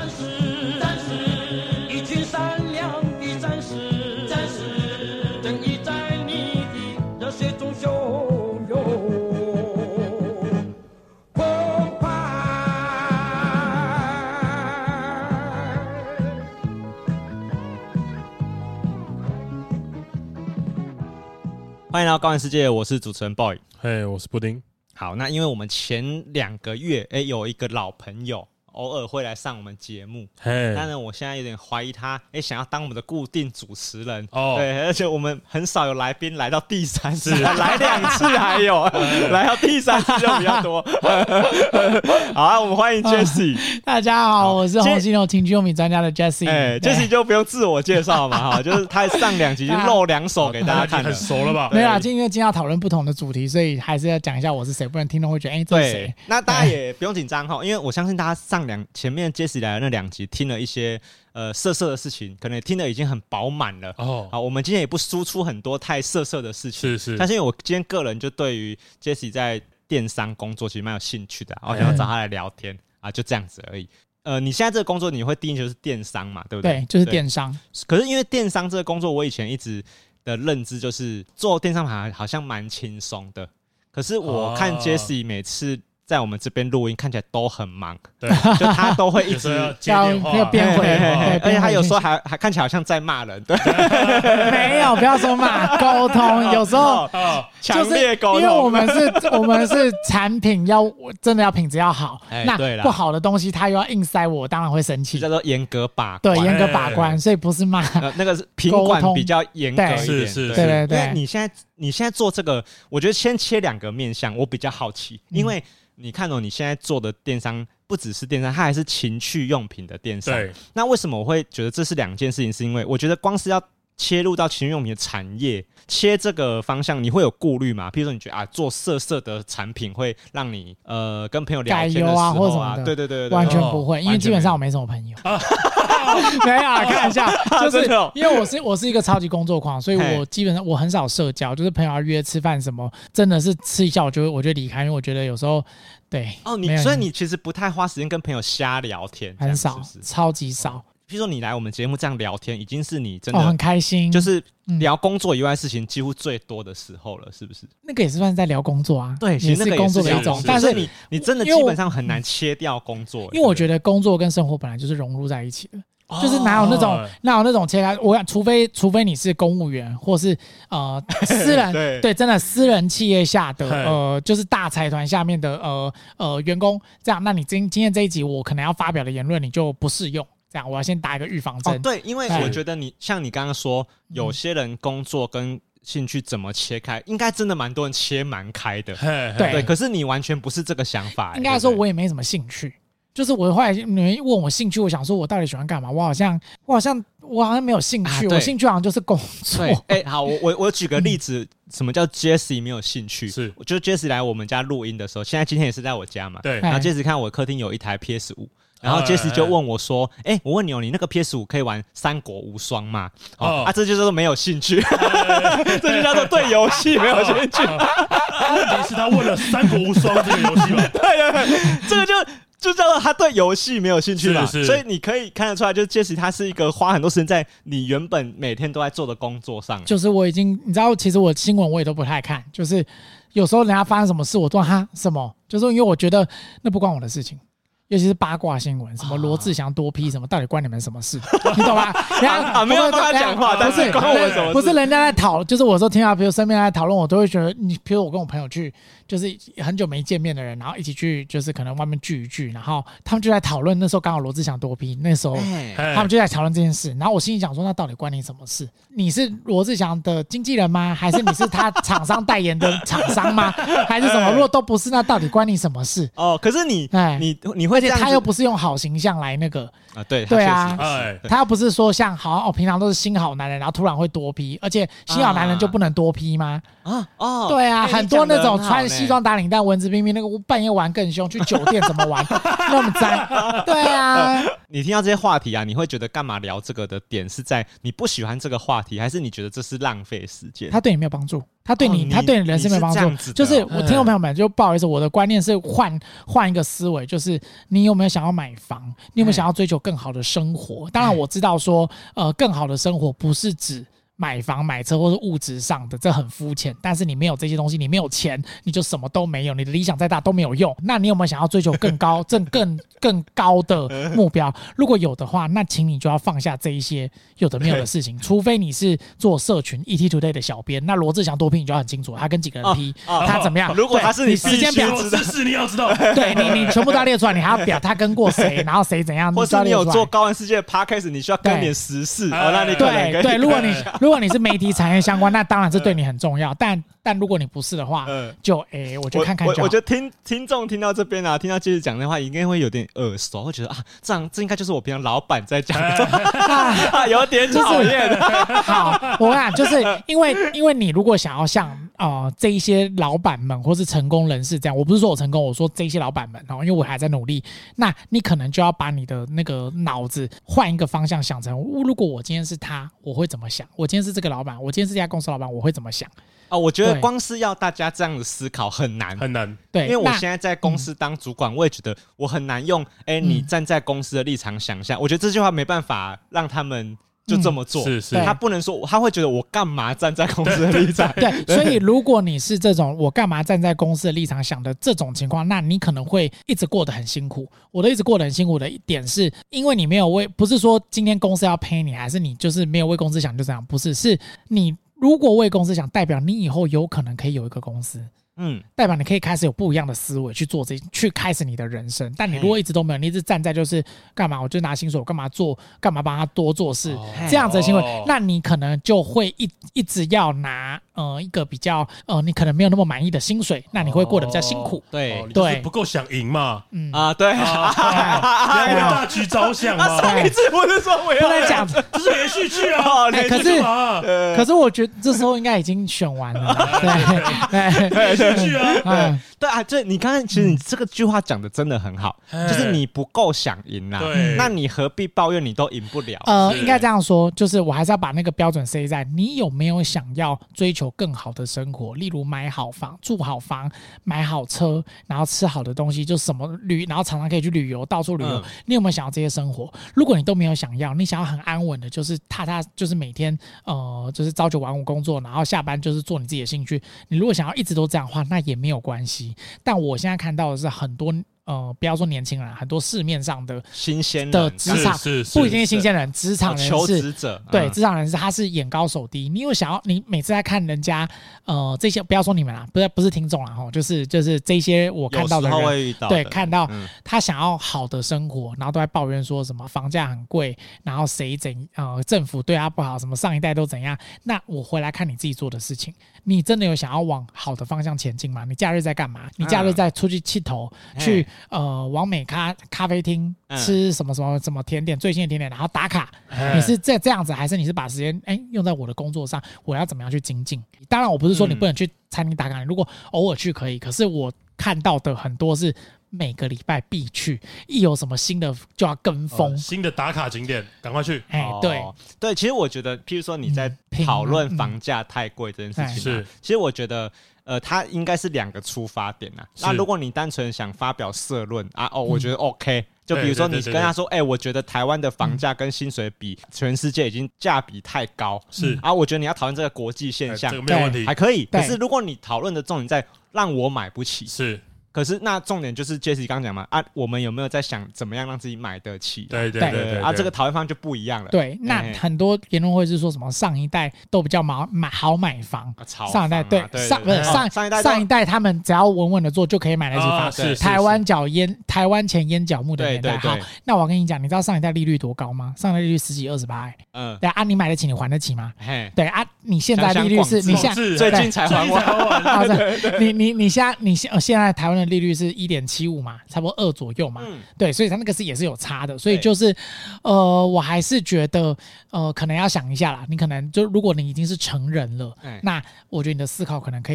战士，战士，一群善良的战士，战士，正义在你的热血中汹涌澎湃。 欢迎来到高玩世界，我是主持人 boy。 嘿，我是布丁。 好，那因为我们前2个月，有一个老朋友偶尔会来上我们节目，但是我现在有点怀疑他，想要当我们的固定主持人。哦，对，而且我们很少有来宾来到第3次，来2次还有，来到第3次就比较多。好啊，我们欢迎 Jessie。 大家好，我是红犀牛情趣用品专家的 Jessie。Jessie 就不用自我介绍嘛，哈，就是他上2集就露2手给大家看， 很熟了吧？ 没有啦，因为今天要讨论不同的主题，所以还是要讲一下我是谁，不然听众会觉得，这是谁？ 那大家也不用紧张哈，因为我相信大家前面 Jessie 来的那2集听了一些色色的事情，可能听得已经很饱满了。哦，好，我们今天也不输出很多太色色的事情，是。但是因为我今天个人就对于 Jessie 在电商工作其实蛮有兴趣的，我想要找他来聊天啊，就这样子而已。你现在这个工作你会定义就是电商嘛，对不对？ 对，就是电商。 可是因为电商这个工作，我以前一直的认知就是做电商好像蛮轻松的。可是我看 Jessie 每次在我们这边录音看起来都很忙，对，就他都会一直要编回， 而且他有时候还看起来好像在骂人，对， 没有，不要说骂，沟通，有时候强烈沟通， 因为我们是产品真的要品质要好，那不好的东西他又要硬塞我当然会生气， 叫做严格把关， 对，严格把关，所以不是骂， 那个是品管比较严格一点， 是， 对。 因为你现在做这个，我觉得先切2个面向，我比较好奇，因为你看你现在做的电商不只是电商，它还是情趣用品的电商。对，那为什么我会觉得这是2件事情？是因为我觉得光是要切入到情趣用品的产业，切这个方向，你会有顾虑吗？譬如说，你觉得做色色的产品会让你跟朋友聊天的时候或什么的， 对， 完全不会，因为基本上我没什么朋友。没有啊，开玩笑，就是因为我是一个超级工作狂，所以我基本上我很少社交，就是朋友要约吃饭什么，真的是吃一下我就离开，因为我觉得有时候对所以你其实不太花时间跟朋友瞎聊天， 很少，超级少。 譬如说你来我们节目这样聊天，已经是你真的很开心， 就是聊工作以外的事情几乎最多的时候了，是不是？ 那个也是算是在聊工作啊， 对， 也是工作的一种。但是你真的基本上很难切掉工作， 因为我觉得工作跟生活本来就是融入在一起的。就是哪有那种切开？我想，除非你是公务员，或是私人对真的私人企业下的就是大财团下面的员工，这样，那你今天这一集我可能要发表的言论你就不适用。这样，我要先打一个预防针。 对，因为我觉得像你刚刚说，有些人工作跟兴趣怎么切开，应该真的蛮多人切蛮开的。对，可是你完全不是这个想法。 应该说，我也没什么兴趣。就是我后来你们问我兴趣，我想说我到底喜欢干嘛？我好像没有兴趣，我兴趣好像就是工作。 好，我举个例子，什么叫 Jessie 没有兴趣？是，就 Jessie 来我们家录音的时候，今天也是在我家嘛。对。然后 Jessie 看我客厅有一台 PS5，然后 Jessie 就问我说：“我问你你那个 PS5 可以玩《三国无双》吗？”这就叫做没有兴趣，这就叫做对游戏没有兴趣。 问题是他问了《三国无双》这个游戏吗？ 对，这个就叫做他对游戏没有兴趣嘛，所以你可以看得出来，就是 Jessie 他是一个花很多时间在你原本每天都在做的工作上。 就是你知道，其实我新闻我也都不太看，就是有时候人家发生什么事，我说什么，就是因为我觉得那不关我的事情。尤其是八卦新闻，什么罗志祥多批什么，到底关你们什么事？你懂吗？ 没有帮他讲话，但是关我什么事？ 不是人家在讨，就是我说听到，比如身边在讨论，我都会觉得比如我跟我朋友去，就是很久没见面的人，然后一起去，就是可能外面聚一聚，然后他们就在讨论，那时候刚好罗志祥多批，那时候他们就在讨论这件事，然后我心里想说，那到底关你什么事？你是罗志祥的经纪人吗？还是你是他厂商代言的厂商吗？还是什么？如果都不是，那到底关你什么事？ 可是你会这样子， 他又不是用好形象来那个对啊，他又不是说像平常都是新好男人，然后突然会多批，而且新好男人就不能多批吗？对啊，很多那种穿西装打领带、文质彬彬，那个半夜玩更凶，去酒店怎么玩那么脏？对啊， 你听到这些话题啊，你会觉得干嘛聊这个的点是在你不喜欢这个话题，还是你觉得这是浪费时间？ 他对你没有帮助，他对你人生没有帮助。就是我听众朋友们就不好意思，我的观念是换一个思维，就是你有没有想要买房，你有没有想要追求更好的生活？当然我知道说，更好的生活不是指买房买车或是物质上的，这很肤浅。但是你没有这些东西，你没有钱，你就什么都没有，你的理想再大都没有用。那你有没有想要追求更高更高的目标？如果有的话，那请你就要放下这一些有的没有的事情，除非你是做社群 ETtoday 的小编，那罗志祥多批你就要很清楚，他跟几个人批，他怎么样？ 如果他是你时间表， 你要知道， 对你全部都要列出来，你还要表他跟过谁，然后谁怎样， 或是你有做高玩世界的 podcast， 你需要跟点时事，那你对，如果你是媒体产业相关，那当然这对你很重要。但如果你不是的话，我就看看就好。 我觉得听众听到这边啊，听到接着讲的话，应该会有点耳熟，会觉得啊，这应该就是我平常老板在讲的，有点讨厌。 好，我跟你讲，就是因为你如果想要像这一些老板们或是成功人士这样，我不是说我成功，我说这些老板们因为我还在努力，那你可能就要把你的那个脑子换一个方向，想成如果我今天是他，我会怎么想？我今天是这个老板，我今天是这家公司老板，我会怎么想？ 我觉得光是要大家这样的思考很难， 对， 因为我现在在公司当主管，我也觉得我很难用你站在公司的立场想象。我觉得这句话没办法让他们就这么做， 是他不能说，他会觉得我干嘛站在公司的立场？ 对，所以如果你是这种我干嘛站在公司的立场想的这种情况，那你可能会一直过得很辛苦。我的一直过得很辛苦的一点是，因为你没有不是说今天公司要赔你，还是你就是没有为公司想就这样，不是，是你如果为公司想，代表你以后有可能可以有一个公司。代表你可以开始有不一样的思维去做去开始你的人生。但你如果一直都没有，你一直站在就是干嘛，我就拿薪水，我干嘛帮他多做事，这样子的行为，那你可能就会一直要拿一个比较你可能没有那么满意的薪水，那你会过得比较辛苦。 对， 你就是不够想赢嘛。 对， 为大局着想嘛。 上一次不是说我要不能讲， 这是连续剧啊。 可是我觉得这时候应该已经选完了。对。 对啊，这你刚才其实你这个句话讲的真的很好，就是你不够想赢啦，那你何必抱怨你都赢不了？ 应该这样说，就是我还是要把那个标准塞在你有没有想要追求更好的生活，例如买好房、住好房、买好车，然后吃好的东西，就什么然后常常可以去旅游，到处旅游。你有没有想要这些生活？如果你都没有想要，你想要很安稳的，就是就是每天就是朝9晚5工作，然后下班就是做你自己的兴趣。你如果想要一直都这样的话，那也没有关系。但我现在看到的是很多不要说年轻人，很多市面上的新鲜人的职场不一定是新鲜人，职场人士、 求职者， 对，职场人士他是眼高手低。你有想要，你每次在看人家这些，不要说你们啦，不是听众啦哈，就是这些我看到的人，对，看到他想要好的生活，然后都在抱怨说什么房价很贵，然后政府对他不好，什么上一代都怎样。那我回来看你自己做的事情，你真的有想要往好的方向前进吗？你假日在干嘛？你假日在出去气头去？往美咖啡厅吃什么甜点，最新的甜点，然后打卡。你是这样子，还是你是把时间用在我的工作上？我要怎么样去精进？当然，我不是说你不能去餐厅打卡，如果偶尔去可以。可是我看到的很多是每个礼拜必去，一有什么新的就要跟风， 新的打卡景点赶快去。 对，其实我觉得，譬如说你在讨论房价太贵这件事情，其实我觉得。它应该是2个出发点啊。那如果你单纯想发表社论我觉得 OK。就比如说你跟他说，我觉得台湾的房价跟薪水比全世界已经价比太高， 是我觉得你要讨论这个国际现象， 这个没有问题， 还可以。可是如果你讨论的重点在让我买不起， 是。 可是那重点就是Jesse剛講嘛我们有没有在想怎么样让自己买得起？ 对这个讨论方就不一样了。 对，那很多言论会是说什么上一代都比较好买房，上一代上一代他们只要稳稳的做就可以买得起房。台湾前烟角木的年代。好，那我跟你讲，你知道上一代利率多高吗？上一代利率10几20%。对啊，你买得起，你还得起吗？对啊，你现在利率是你现在最近才还完。 你现在台湾的利率是1.75嘛，差不多2左右嘛。对，所以它那个也是有差的。所以就是我还是觉得可能要想一下啦。你可能就如果你已经是成人了，那我觉得你的思考可能可以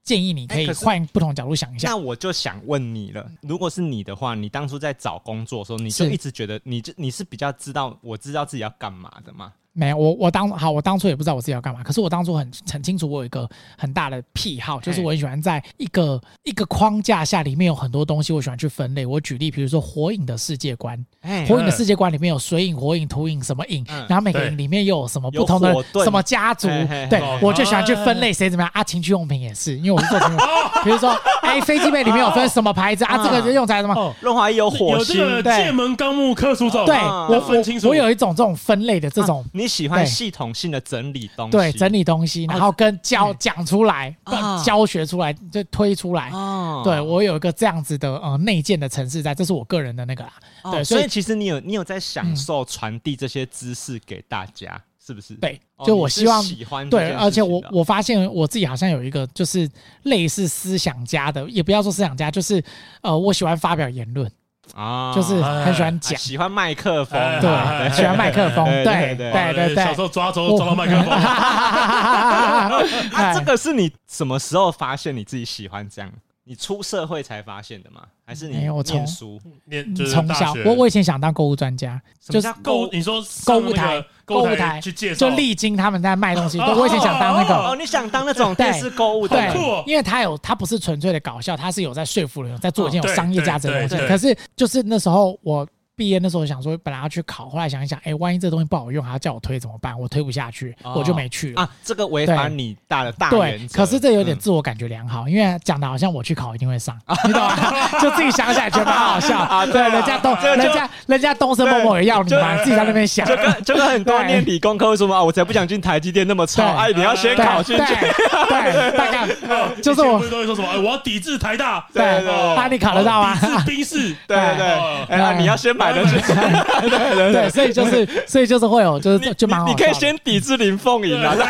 建议你可以换不同角度想一下。 那我就想问你了，如果是你的话，你当初在找工作的时候，你就一直觉得你是比较知道自己要干嘛的吗？ 没有，我当初也不知道我自己要干嘛，可是我当初很清楚，我有一个很大的癖好，就是我很喜欢在一个框架下，里面有很多东西，我喜欢去分类。我举例，比如说火影的世界观，火影的世界观里面有水影、火影、土影什么影，然后每个影里面又有什么不同的什么家族，对，我就喜欢去分类谁怎么样啊。情趣用品也是，因为我是做情趣，比如说飞机杯里面有分什么牌子啊，这个用起来什么润滑液有火星， 有这个界门纲目科属种， 对，我有一种这种分类的这种。 你喜欢系统性的整理东西， 对，整理东西，然后跟讲出来，教学出来，就推出来。对，我有一个这样子的内建的程式在，这是我个人的那个啦。对， 所以其实你有在享受传递这些知识给大家，是不是？ 对，就我希望喜欢对，而且我发现我自己好像有一个就是类似思想家的，也不要说思想家，就是我喜欢发表言论。就是很喜欢讲， 喜欢麦克风， 对，喜欢麦克风，对， 小时候抓周抓到麦克风。 这个是你什么时候发现你自己喜欢这样？你出社会才发现的吗？还是你念书？ 从小，我以前想当购物专家，就是你说购物台去介绍， 就历经他们在卖东西。我以前想当那个你想当那种电视购物的， 对，因为他不是纯粹的搞笑，他是有在说服人，在做一件有商业价值的东西。可是就是那时候我毕业那时候想说，本来要去考，后来想一想，万一这东西不好用，还要叫我推怎么办？我推不下去，我就没去了。 这个违反你大原则。 对，可是这有点自我感觉良好，因为讲的好像我去考一定会上，你懂吗？就自己想起来觉得蛮好笑啊。对，人家东升某某也要你嘛，自己在那边想。 就跟很多人念理工科会说嘛，我才不想进台积电那么差，你要先考进去。 对，大概就是我都会说什么，我要抵制台大。 对，你考得到吗？ 抵制宾士。 对，你要先买的去。 对，所以就是会有，就蛮好。 你可以先抵制林凤营啊。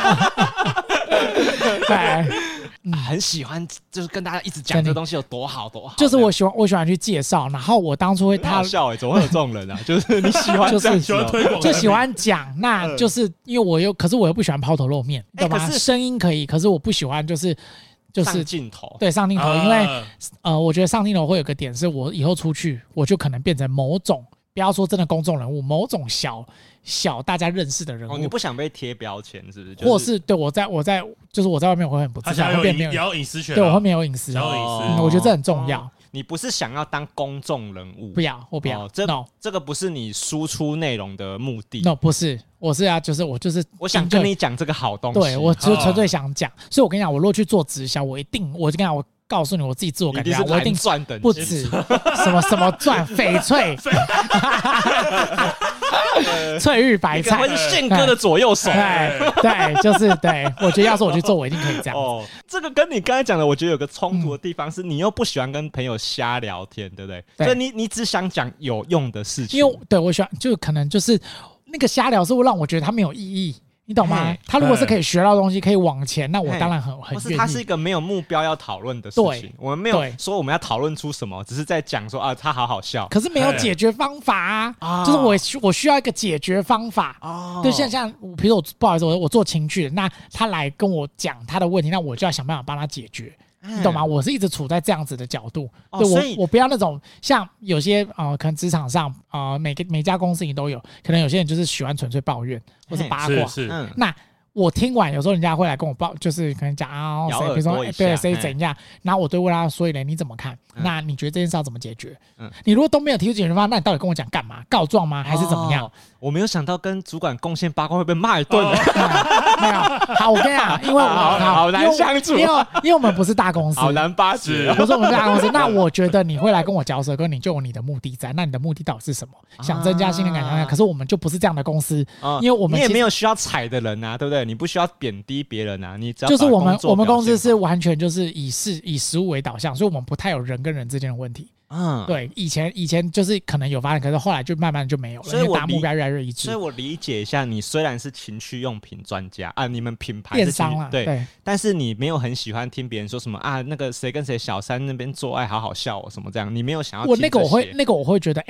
对， 很喜欢，就是跟大家一直讲这个东西有多好多好。 就是我喜欢去介绍，然后我当初会好笑怎么会有这种人啊？就是你喜欢就是喜欢推广， 就喜欢讲，那就是因为可是我又不喜欢抛头露面，对吧？声音可以，可是我不喜欢就是上镜头， 对，上镜头，因为我觉得上镜头会有个点，是我以后出去，我就可能变成某种，不要说真的公众人物，某种小大家认识的人物。 你不想被贴标签，是不是？ 或是对我在外面我会很不自在，会变没有隐私权， 对我会没有隐私，我觉得这很重要。 你不是想要当公众人物？ 我不要。 这个不是你输出内容的目的。 No， 不是，我我想跟你讲这个好东西。 对，我就纯粹想讲。所以我跟你讲，我如果去做直销，我就跟你讲，我告诉你，我自己自我感觉，我一定赚的不止什么赚翡翠。翠玉白菜， 我是宪哥的左右手。 对，就是对。我觉得要是我去做，我一定可以这样。 这个跟你刚才讲的，我觉得有个冲突的地方是，你又不喜欢跟朋友瞎聊天，对不对？所以你只想讲有用的事情。 因为对我喜欢，就可能就是那个瞎聊是会让我觉得它没有意义。你懂吗？他如果是可以学到东西，可以往前，那我当然很愿意。 它是一个没有目标要讨论的事情，我们没有说我们要讨论出什么，只是在讲说他好笑。 可是没有解决方法啊，就是我需要一个解决方法。对，像比如说不好意思，我做情趣的，那他来跟我讲他的问题，那我就要想办法帮他解决。你懂吗？我是一直处在这样子的角度，对我不要那种像有些可能职场上每家公司你都有，可能有些人就是喜欢纯粹抱怨或是八卦。那我听完有时候人家会来跟我报，就是可能讲谁，比如说对谁怎样，然后我对问他，所以呢你怎么看？那你觉得这件事要怎么解决？你如果都没有提出解决方案，那你到底跟我讲干嘛？告状吗？还是怎么样？ 我没有想到跟主管贡献八卦会被骂一顿。 没有，好，我跟你讲，因为好难相处， 因为我们不是大公司， 好难巴结。 不是我们是大公司，那我觉得你会来跟我嚼舌根，你就有你的目的在。那你的目的到底是什么？想增加信任感，可是我们就不是这样的公司，因为我们你也没有需要踩的人啊，对不对？你不需要贬低别人啊，你只要就是我们公司是完全就是以实务为导向，所以我们不太有人跟人之间的问题。对，以前就是可能有发生，可是后来就慢慢就没有了，因为大家目标越来越一致。 所以我理解一下，你虽然是情趣用品专家啊，你们品牌电商啦， 对，但是你没有很喜欢听别人说什么那个谁跟谁小三那边做爱好好笑什么这样，你没有想要听这些。 那个我会觉得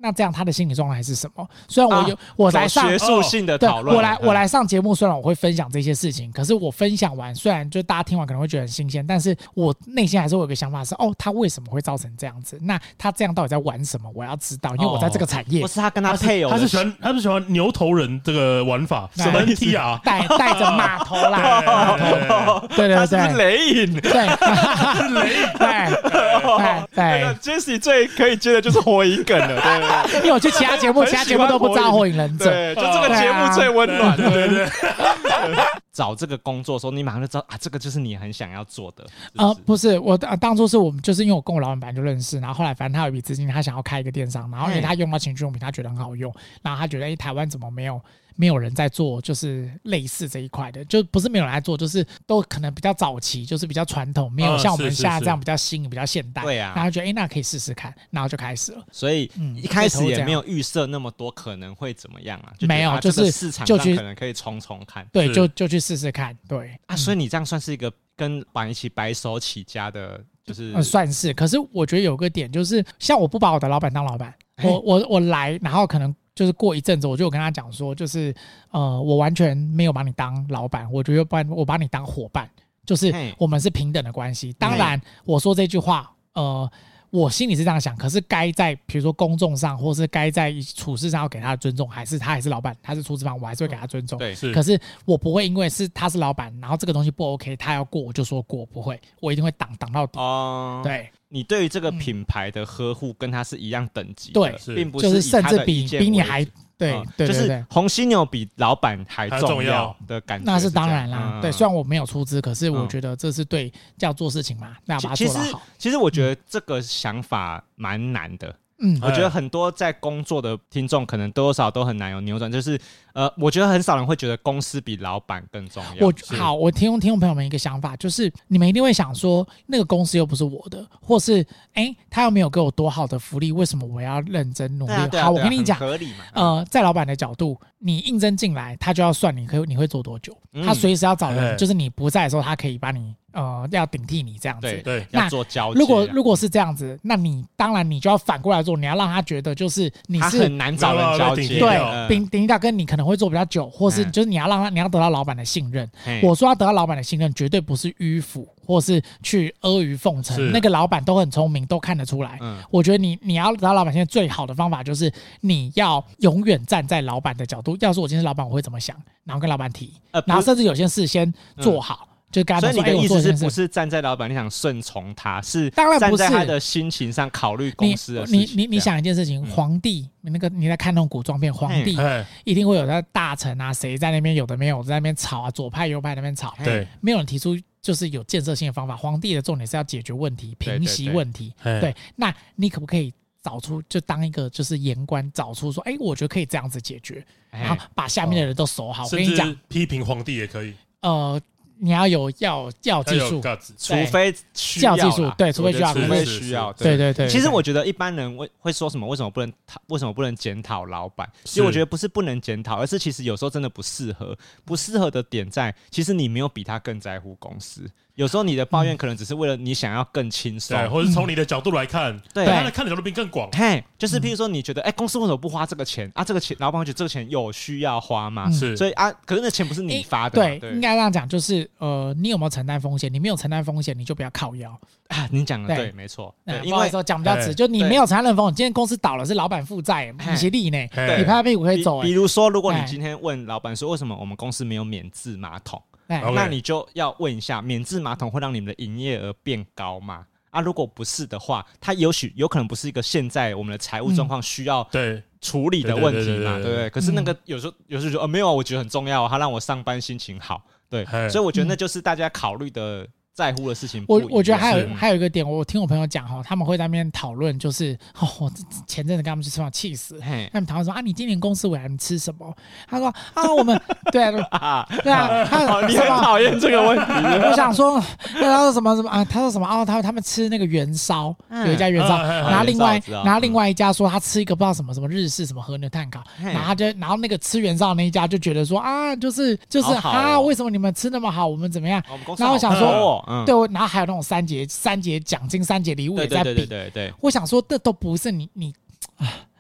那这样他的心理状态是什么？虽然我来上学术性的讨论， 我来上节目，虽然我会分享这些事情，可是我分享完，虽然就大家听完可能会觉得很新鲜，但是我内心还是会有个想法是，他为什么会造成这样子？那他这样到底在玩什么？我要知道，因为我在这个产业。 不是他跟他配偶， 他是喜欢牛头人这个玩法，什么 NTR 带着码头啦，对， 他是不是雷影？ 对，雷影，对 ，Jesse 最可以接的就是火影梗了，对， 因为我去其他节目都不知道火影忍者， 对，就这个节目最温暖，对。找这个工作的时候，你马上就知道这个就是你很想要做的。 不是我当初是我们就是因为我跟我老板本来就认识，然后后来反正他有一笔资金，他想要开一个电商，然后因为他用到情趣用品，他觉得很好用，然后他觉得台湾怎么没有人在做，就是类似这一块的，就不是没有人在做，就是都可能比较早期，就是比较传统，没有像我们现在这样比较新、比较现代。 对啊， 然后觉得那可以试试看，然后就开始了。 所以一开始也没有预设那么多可能会怎么样啊， 没有，就是市场上可能可以冲看。 对，就去试试看。对所以你这样算是一个跟老板一起白手起家的，就是算是。可是我觉得有个点就是，像我不把我的老板当老板，我来，然后可能。就是过一阵子，我就跟他讲说，就是我完全没有把你当老板，我觉得我把你当伙伴，就是我们是平等的关系。当然，我说这句话，我心里是这样想，可是该在比如说公众上，或是该在处事上要给他的尊重，他还是老板，他是出资方，我还是会给他尊重。 对， 可是我不会因为他是老板，然后这个东西不 OK， 他要过我就说过，不会，我一定会挡到底。对。 你对于这个品牌的呵护跟他是一样等级的， 对， 并不是甚至比你还对， 就是红犀牛比老板还重要的感觉。 那是当然啦，对，虽然我没有出资，可是我觉得这是对要做事情嘛，那要把它做得好。 其实我觉得这个想法蛮难的。我觉得很多在工作的听众可能多多少少都很难有扭转，就是我觉得很少人会觉得公司比老板更重要。 我听众朋友们一个想法，就是你们一定会想说，那个公司又不是我的，或是他又没有给我多好的福利，为什么我要认真努力？好，我跟你讲， 合理嘛。 在老板的角度，你应征进来，他就要算你会做多久，他随时要找人，就是你不在的时候，他可以把你。要顶替你这样子， 对，要做交接。 如果是这样子，那你当然你就要反过来做，你要让他觉得就是你是很难找人交接， 对，顶替他跟你可能会做比较久，或是就是你要得到老板的信任。我说要得到老板的信任，绝对不是迂腐，或是去阿谀奉承。那个老板都很聪明，都看得出来。我觉得你要得到老板信任，最好的方法就是你要永远站在老板的角度。要是我今天是老板，我会怎么想？然后跟老板提，然后甚至有些事先做好。就跟他说， 所以你的意思是不是站在老板你想顺从他，是站在他的心情上考虑公司的事情？ 你想一件事情，皇帝你在看那种古装片，皇帝一定会有他大臣啊，谁在那边有的没有在那边吵啊，左派右派那边吵， 对， 没有人提出就是有建设性的方法。皇帝的重点是要解决问题，平息问题。对，那你可不可以找出就当一个就是言官，找出说，我觉得可以这样子解决，然后把下面的人都守好。我跟你讲， 批评皇帝也可以。 你要有技术， 除非需要技术，对，除非需要， 对。 其实我觉得一般人会说什么？为什么不能检讨老板？其实我觉得不是不能检讨，而是其实有时候真的不适合。不适合的点在，其实你没有比他更在乎公司。有时候你的抱怨可能只是为了你想要更轻松， 对，或者从你的角度来看，对，他的看的角度变更广。 就是譬如说，你觉得公司为什么不花这个钱啊？这个钱，老板会觉得这个钱有需要花吗？ 所以可是那钱不是你发的。 对，应该这样讲，就是你有没有承担风险？你没有承担风险，你就不要靠腰。 你讲的对，没错。 因为说讲比较直，就你没有承担任风险，今天公司倒了是老板负债，你是利呢，你拍拍屁股可以走。 比如说，如果你今天问老板说，为什么我们公司没有免治马桶？那你就要问一下，免治马桶会让你们的营业额变高吗？如果不是的话，它有可能不是一个现在我们的财务状况需要处理的问题嘛，对不对？可是那个有时候就没有啊，我觉得很重要，它让我上班心情好，对，所以我觉得那就是大家考虑的。在乎的事情， 我觉得还有一个点，我听我朋友讲他们会在那边讨论，就是我前阵子跟他们去吃饭，气死，他们讨论说你今年公司未来吃什么？他说我们对啊， 你很讨厌这个问题。 我想说，他说什么他说什么他们吃那个元烧，有一家元烧，然后另外一家说他吃一个不知道什么日式什么和牛炭烤，然后那个吃元烧那一家就觉得说就是为什么你们吃那么好，我们怎么样？然后我想说。对，然后还有那种三节奖金、3节礼物也在比。 对， 我想说，这都不是你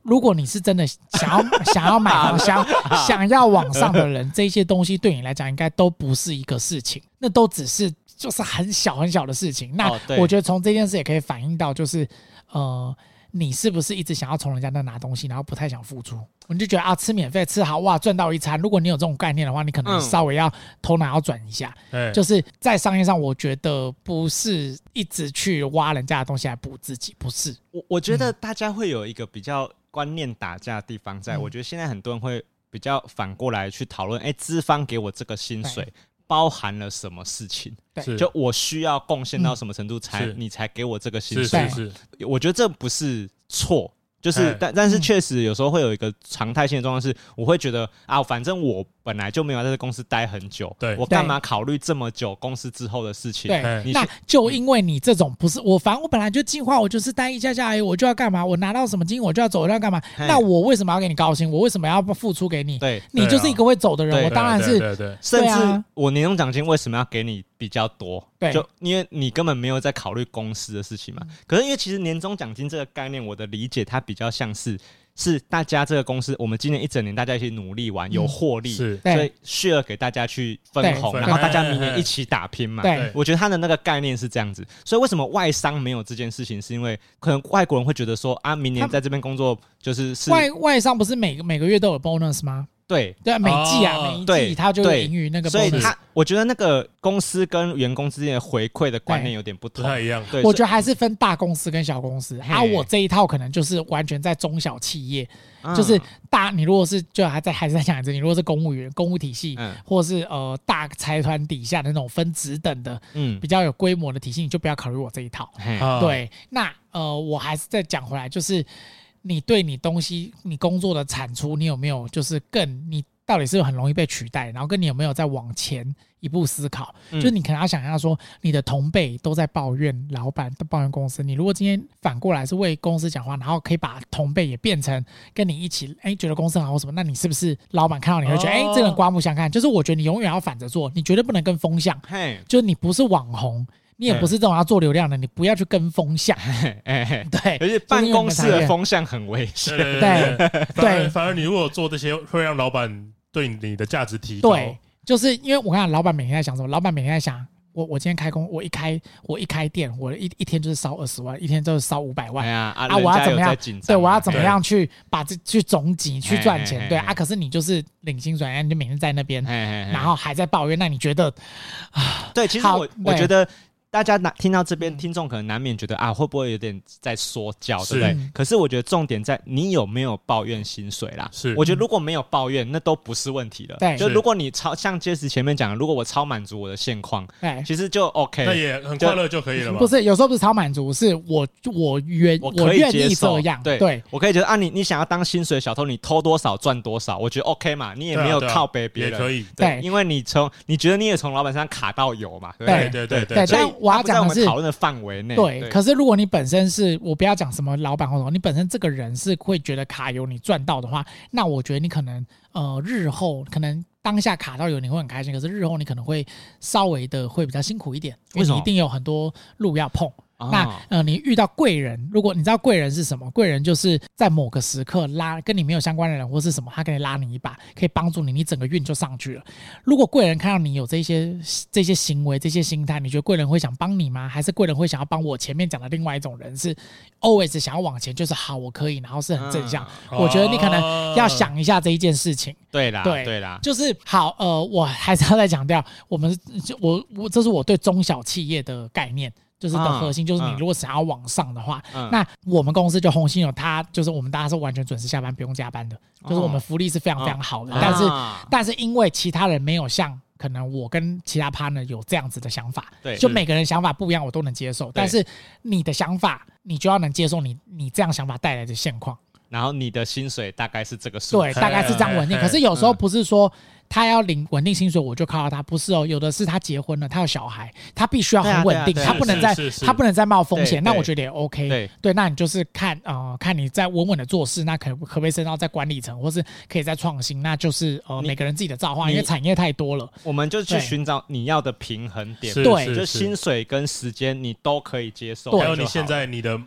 如果你是真的想要买房、想要往上的人，这些东西对你来讲应该都不是一个事情，那都只是就是很小很小的事情。那我觉得从这件事也可以反映到，就是你是不是一直想要从人家那拿东西，然后不太想付出？你就觉得啊，吃免费吃好哇，赚到一餐。如果你有这种概念的话，你可能稍微要头脑要转一下。就是在商业上，我觉得不是一直去挖人家的东西来补自己，不是。 我觉得大家会有一个比较观念打架的地方在，我觉得现在很多人会比较反过来去讨论，资方给我这个薪水包含了什么事情？就我需要贡献到什么程度你才给我这个薪水？我觉得这不是错。就是但是确实有时候会有一个常态性的状况是，我会觉得啊，反正我本来就没有在这公司待很久，我干嘛考虑这么久公司之后的事情？ 那就因为你这种不是我，反正我本来就计划，我就是待一下下而已，我就要干嘛？我拿到什么金我就要走，我就要干嘛？那我为什么要给你高薪？我为什么要付出给你？你就是一个会走的人，我当然是甚至我年终奖金为什么要给你比较多？就因为你根本没有在考虑公司的事情嘛。可是因为其实年终奖金这个概念，我的理解它比较像是大家这个公司，我们今年一整年大家一起努力完，有获利，所以share给大家去分红，然后大家明年一起打拼嘛。我觉得他的那个概念是这样子。所以为什么外商没有这件事情，是因为可能外国人会觉得说啊，明年在这边工作就是外商不是每个月都有 bonus 吗？对，每季每一季他就会盈余那个 bonus， 所以我觉得那个公司跟员工之间的回馈的观念有点不同， 不太一样。 对，我觉得还是分大公司跟小公司。我这一套可能就是完全在中小企业，就是你如果是就还是在讲你如果是公务员、公务体系，或是大财团底下的那种分职等的，比较有规模的体系，你就不要考虑我这一套。对，那我还是再讲回来，就是你对你东西、你工作的产出，你有没有就是你到底是很容易被取代，然后跟你有没有再往前一步思考？就是你可能要想象说，你的同辈都在抱怨老板、都抱怨公司，你如果今天反过来是为公司讲话，然后可以把同辈也变成跟你一起，觉得公司好什么，那你是不是老板看到你会觉得，这个人刮目相看？就是我觉得你永远要反着做，你绝对不能跟风向，就是你不是网红。你也不是这种要做流量的，你不要去跟风向。对， 而且办公室的风向很危险。 对， 反而你如果做这些，会让老板对你的价值提高。 对，就是因为我看老板每天在想什么，老板每天在想，我今天开工，我一开店，我一天就是烧20万，一天就是烧500万。我要怎么样？对，我要怎么样去去总集去赚钱？对可是你就是领薪水，你就每天在那边，然后还在抱怨，那你觉得对，其实我觉得。大家听到这边，听众可能难免觉得会不会有点在说教，对不对？可是我觉得重点在你有没有抱怨薪水啦。我觉得如果没有抱怨，那都不是问题了。就如果你像杰斯前面讲的，如果我超满足我的现况，其实就 OK， 那也很快乐就可以了嘛。 不是，有时候不是超满足，是我愿意这样。对， 我可以觉得你想要当薪水小偷，你偷多少赚多少，我觉得 OK 嘛，你也没有靠背别人， 也可以。 对，因为你觉得你也从老板身上卡到油嘛。 对，但我要讲的是， 我们讨论的范围内。 对，可是如果你本身是我不要讲什么老板或什么，你本身这个人是会觉得卡油你赚到的话，那我觉得你可能日后可能当下卡到油你会很开心，可是日后你可能会稍微的会比较辛苦一点，因为你一定有很多路要碰。那你遇到贵人，如果你知道贵人是什么，贵人就是在某个时刻跟你没有相关的人或是什么，他给你拉你一把，可以帮助你，你整个运就上去了。如果贵人看到你有这些行为、这些心态，你觉得贵人会想帮你吗？还是贵人会想要帮我前面讲的另外一种人，是 always 想要往前，就是好我可以，然后是很正向。我觉得你可能要想一下这一件事情。 对啦， 就是好我还是要再强调，这是我对中小企业的概念。就是的核心就是你如果想要往上的话，那我们公司就红星有它，就是我们大家是完全准时下班不用加班的，就是我们福利是非常非常好的。但是因为其他人没有像可能我跟其他 partner 有这样子的想法，就每个人想法不一样，我都能接受。但是你的想法，你就要能接受你这样想法带来的现况。 然后你的薪水大概是这个数， 对，大概是这样稳定。可是有时候不是说他要领稳定薪水我就靠他，不是有的是他结婚了，他有小孩，他必须要很稳定，他不能再冒风险。那我觉得也 OK。对，那你就是看你在稳稳的做事，那可不可以升到在管理层，或是可以再创新，那就是每个人自己的造化，因为产业太多了。 我们就去寻找你要的平衡点， 对， 就薪水跟时间你都可以接受。 还有你现在你的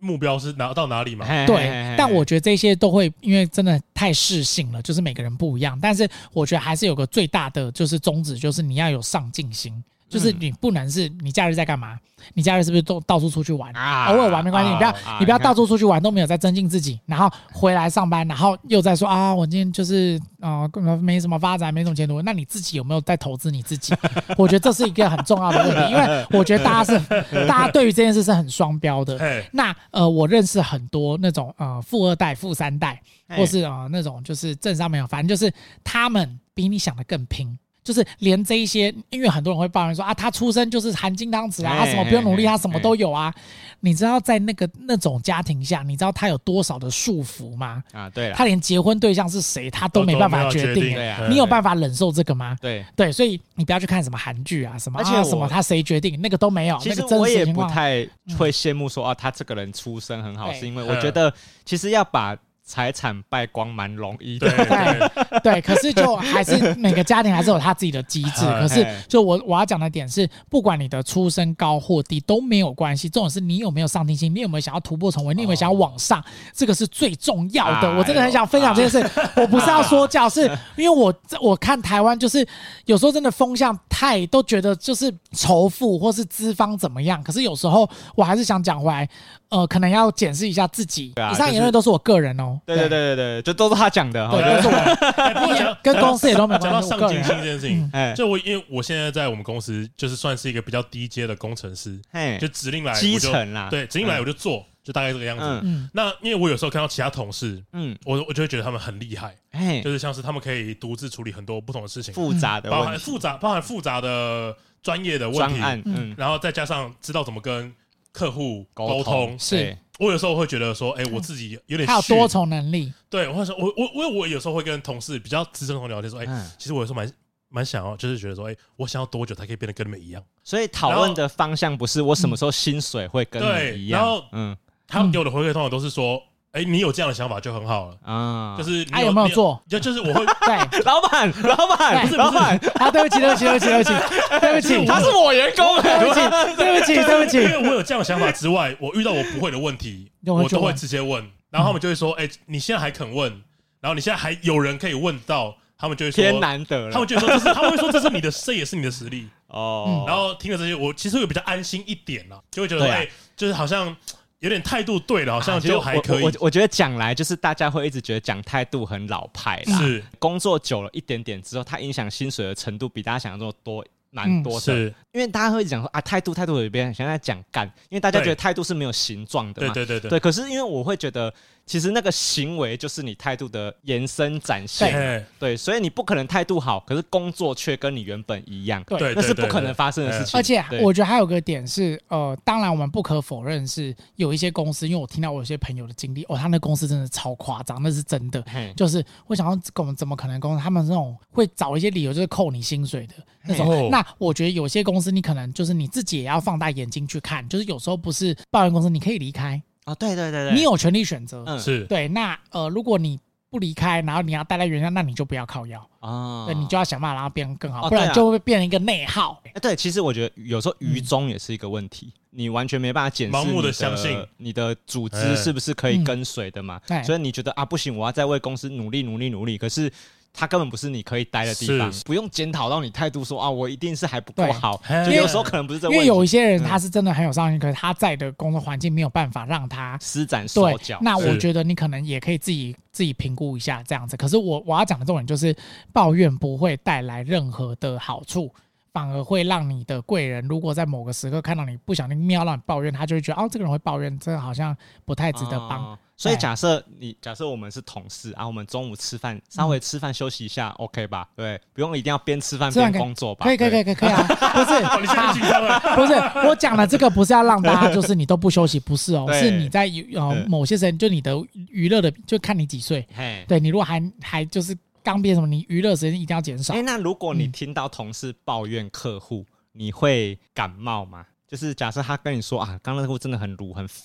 目标是到哪里嘛？ 对，但我觉得这些都会因为真的太适性了，就是每个人不一样。但是我觉得还是有个最大的就是宗旨，就是你要有上进心。就是你不能是你假日在干嘛？你假日是不是都到处出去玩？偶尔玩没关系，你不要到处出去玩都没有在增进自己，然后回来上班，然后又在说啊，我今天就是没什么发展，没什么前途。那你自己有没有在投资你自己？我觉得这是一个很重要的问题，因为我觉得大家对于这件事是很双标的。那我认识很多那种富二代、富三代，或是那种就是政商没有，反正就是他们比你想的更拼。就是连这一些，因为很多人会抱怨说啊，他出生就是含金汤匙啊，他什么不用努力，他什么都有啊。你知道在那种家庭下，你知道他有多少的束缚吗？ 对了， 他连结婚对象是谁他都没办法决定。你有办法忍受这个吗？对，所以你不要去看什么韩剧啊，什么什么他谁决定，那个都没有。 其实我也不太会羡慕说他这个人出身很好，是因为我觉得其实要把财产败光蛮容易的， 对，可是就还是每个家庭还是有他自己的机制。可是就我要讲的点是，不管你的出身高或低都没有关系，重点是你有没有上进心，你有没有想要突破重围，你有没有想要往上，这个是最重要的。我真的很想分享这件事，我不是要说教，是因为我看台湾就是有时候真的风向都觉得就是仇富或是资方怎么样，可是有时候我还是想讲回来，可能要检视一下自己。以上言论都是我个人哦。 对，就都是他讲的， 对，都是我，跟公司也都没关系。 讲到上进心这件事情，就因为我现在在我们公司就是算是一个比较低阶的工程师，就指令来基层啦， 对，指令来我就做，就大概这个样子。那因为我有时候看到其他同事，我就会觉得他们很厉害，就是像是他们可以独自处理很多不同的事情， 复杂的问题， 包含复杂的专业的问题，然后再加上知道怎么跟客户沟通， 是。 我有时候会觉得说，我自己有点还有多重能力。 对，我会说，我有时候会跟同事比较资深的同事聊天说，其实我有时候蛮想要，就是觉得说，我想要多久才可以变得跟你们一样？ 所以讨论的方向不是我什么时候薪水会跟你一样， 然后他们给我的回馈通常都是说，你有这样的想法就很好了啊，就是有没有做？ 就是我会对老板，不是老板啊，对不起， 他是我员工， 对不起， 因为我有这样的想法之外，我遇到我不会的问题，我都会直接问，然后他们就会说，你现在还肯问，然后你现在还有人可以问到，他们就会说天难得了， 他们就说他们会说这是你的，这也是你的实力哦。然后听了这些，我其实会比较安心一点啦，就会觉得就是好像。有点态度对了，好像就还可以。 我觉得讲来就是大家会一直觉得讲态度很老派啦。 是工作久了一点点之后，它影响薪水的程度比大家想象中多蛮多的。 是因为大家会一直讲说态度有别人现在讲干，因为大家觉得态度是没有形状的嘛。对。可是因为我会觉得，其实那个行为就是你态度的延伸展现。对，所以你不可能态度好，可是工作却跟你原本一样。 对， 那是不可能发生的事情。 而且我觉得还有个点是，当然我们不可否认是有一些公司，因为我听到我有些朋友的经历，他那公司真的超夸张，那是真的。就是我想要怎么可能公司他们那种会找一些理由就是扣你薪水的那种。那我觉得有些公司你可能就是你自己也要放大眼睛去看，就是有时候不是抱怨公司你可以离开。对，你有权利选择， 是对。那如果你不离开，然后你要待在原上，那你就不要靠腰啊。对，你就要想办法让它变更好，不然就会变成一个内耗。 对，其实我觉得有时候愚忠也是一个问题，你完全没办法检视盲目的相信你的组织是不是可以跟随的嘛。所以你觉得不行，我要再为公司努力，可是。它根本不是你可以待的地方，不用检讨到你态度说我一定是还不够好，就有时候可能不是这问题。 因为有一些人他是真的很有上进，可是他在的工作环境没有办法让他施展手脚。 那我觉得你可能也可以自己评估一下这样子。可是我要讲的重点就是，抱怨不会带来任何的好处。反而会让你的贵人，如果在某个时刻看到你不小心瞄到你抱怨，他就会觉得这个人会抱怨，这个好像不太值得帮。 所以假设我们是同事我们中午吃饭，稍微吃饭休息一下 ，OK 吧？对，不用一定要边吃饭边工作吧？ 可以啊，不是， 你现在紧张了？ 不是，我讲的这个不是要让大家就是你都不休息，不是哦，是你在某些时间就你的娱乐的，就看你几岁。对，你如果还就是。刚毕业什么，你娱乐时间一定要减少。 那如果你听到同事抱怨客户，你会感冒吗？就是假设他跟你说刚那个客户真的很鲁很烦，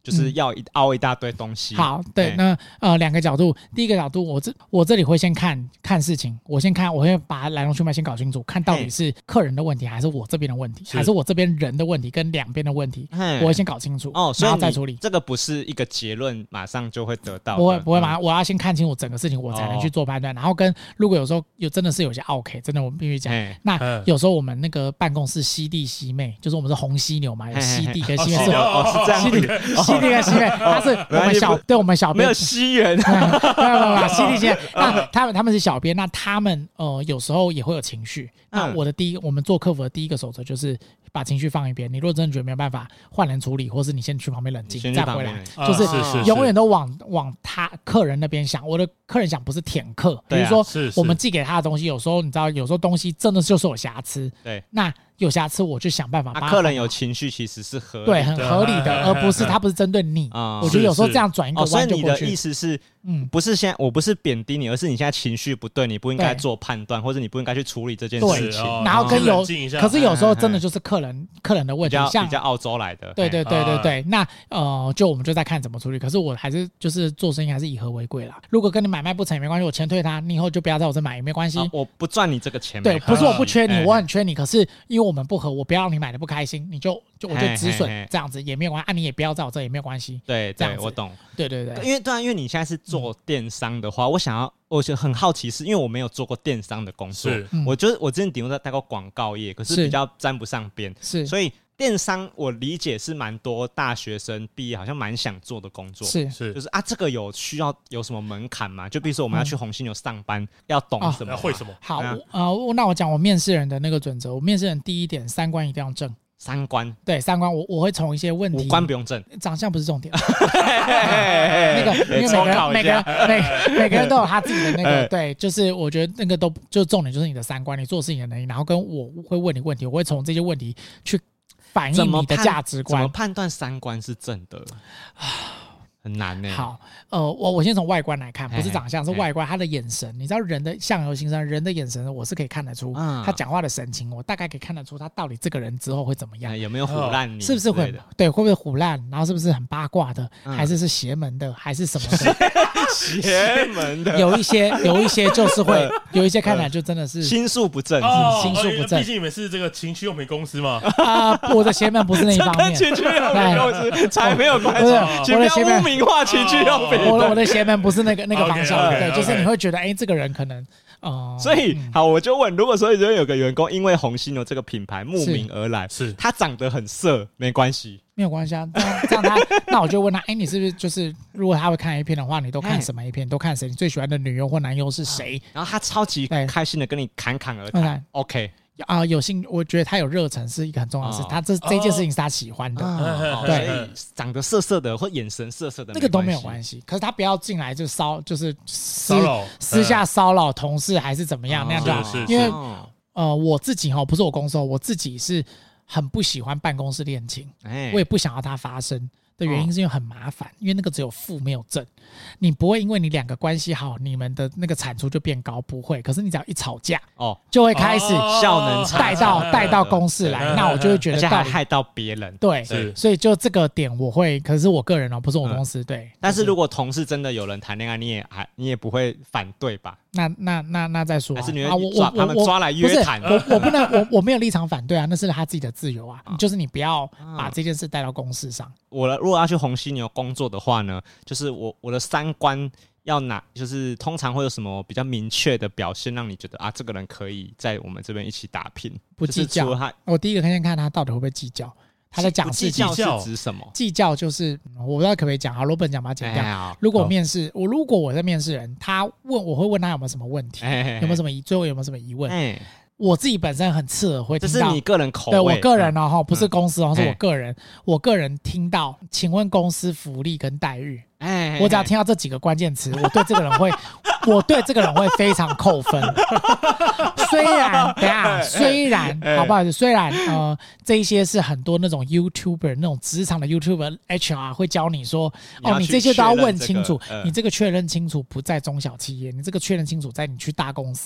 就是要凹一大堆东西。 好，对，那2个角度，第一个角度，我这里会先看事情，我会把来龙去脉先搞清楚，看到底是客人的问题，还是我这边的问题，还是我这边人的问题跟两边的问题，我会先搞清楚， 所以然后再处理。 这个不是一个结论马上就会得到的， 不会马上，我要先看清楚整个事情，我才能去做判断。然后如果有时候真的是有些 OK， 真的我们必须讲，那有时候我们那个办公室西弟西妹，就是我们是红犀牛嘛，有西弟跟西妹是这样，西弟跟西妹，他是我们小编没有西人， 没西弟西妹，那他们是小编，那他们有时候也会有情绪。那我们做客服的第一个守则就是把情绪放一边。你如果真的觉得没有办法换人处理，或是你先去旁边冷静再回来，就是永远都往他客人那边想。我的客人想不是舔客，比如说我们寄给他的东西，有时候你知道，有时候东西真的就是有瑕疵， 对， 那有瑕疵我就想办法帮客人有情绪其实是合理的， 对，很合理的，而不是他不是针对你。我觉得有时候这样转一个弯就过去。 所以你的意思是，不是我不是贬低你，而是你现在情绪不对，你不应该做判断，或者你不应该去处理这件事情。 然后可是有时候真的就是客人的问题， 比较澳洲来的。 对，那我们就在看怎么处理。可是我还是就是做生意还是以和为贵啦。如果跟你买卖不成也没关系，我钱退他，你以后就不要在我这买也没关系。 我不赚你这个钱。 对，不是我不缺你，我很缺你。可是因为我们不合，我不要让你买的不开心，我就止损这样子也没有关系。你也不要在我这也没有关系。 对，我懂。 对， 因为你现在是做电商的话，我就很好奇，是因为我没有做过电商的工作，我之前顶多在带过广告业，可是比较沾不上边，所以电商我理解是蛮多大学生毕业好像蛮想做的工作，就是这个需要有什么门槛吗？就比如说我们要去红犀牛上班，要懂什么， 要会什么？ 好，那我讲我面试人的那个准则，我面试人第一点，3观一定要正。 3观， 对，3观我会从一些问题 ，5观不用正， 长相不是重点。那个因为每个人都有他自己的那个，对，就是我觉得那个就重点就是你的3观，你做事情的能力，然后跟我会问你问题，我会从这些问题去反映你的价值观。 怎么判断3观是正的？很难呢。 好，我先从外观来看，不是长相，是外观，他的眼神。你知道人的相由心生，人的眼神我是可以看得出，他讲话的神情，我大概可以看得出他到底这个人之后会怎么样， 有没有唬烂你， 是不是会会不会唬烂，然后是不是很八卦的，还是邪门的，还是什么的？ 邪门的， 有一些就是会，有一些看起来就真的是心术不正， 心术不正。 毕竟你们是这个情趣用品公司嘛。 我的邪门不是那一方面， 情趣用品公司才没有关系。 我的邪门污名化情趣用品， 我的邪门不是那个方向，对，就是你会觉得，这个人可能。 所以好，我就问，如果说有个员工因为红犀牛这个品牌慕名而来，他长得很色，没关系， 没有关系啊。这样那我就问他，你是不是就是如果他会看 A 片的话，你都看什么 A 片？都看谁？你最喜欢的女优或男优是谁？ 然后他超级开心的跟你侃侃而谈 ，OK。 有兴，我觉得他有热忱是一个很重要的事，他这件事情是他喜欢的， 对，长得色色的或眼神色色的那个都没有关系，可是他不要进来就就是私下骚扰同事还是怎么样那样就好，因为我自己不是我公司，我自己是很不喜欢办公室恋情，我也不想要它发生。的原因是因为很麻烦，因为那个只有负没有正，你不会因为你2个关系好，你们的那个产出就变高，不会。可是你只要一吵架，就会开始效能带到公司来，那我就会觉得还害到别人。 对，所以就这个点我会，可是我个人不是我公司，对。 但是如果同事真的有人谈恋爱，你也不会反对吧？ 那再说， 还是你会他们抓来约谈？ 我不能，我没有立场反对啊，那是他自己的自由啊，就是你不要把这件事带到公事上。 如果要去红犀牛工作的话呢，就是我的3观要就是通常会有什么比较明确的表现，让你觉得这个人可以在我们这边一起打拼， 不计较。我第一个先看他到底会不会计较。他在讲事情是指什么？ 计较就是我不知道可不可以讲，好，罗本讲把它剪掉。如果我在面试人，他问我会问他有没有什么问题，有没有什么最后有没有什么疑问。我自己本身很刺耳，会听到， 这是你个人口味， 对我个人不是公司是我个人听到，请问公司福利跟待遇，我只要听到这几个关键词，我对这个人会非常扣分。虽然好不好意思，虽然这一些是很多那种 YouTuber 那种职场的 YouTuber HR 会教你说，你这些都要问清楚，你这个确认清楚不在中小企业，你这个确认清楚在你去大公司。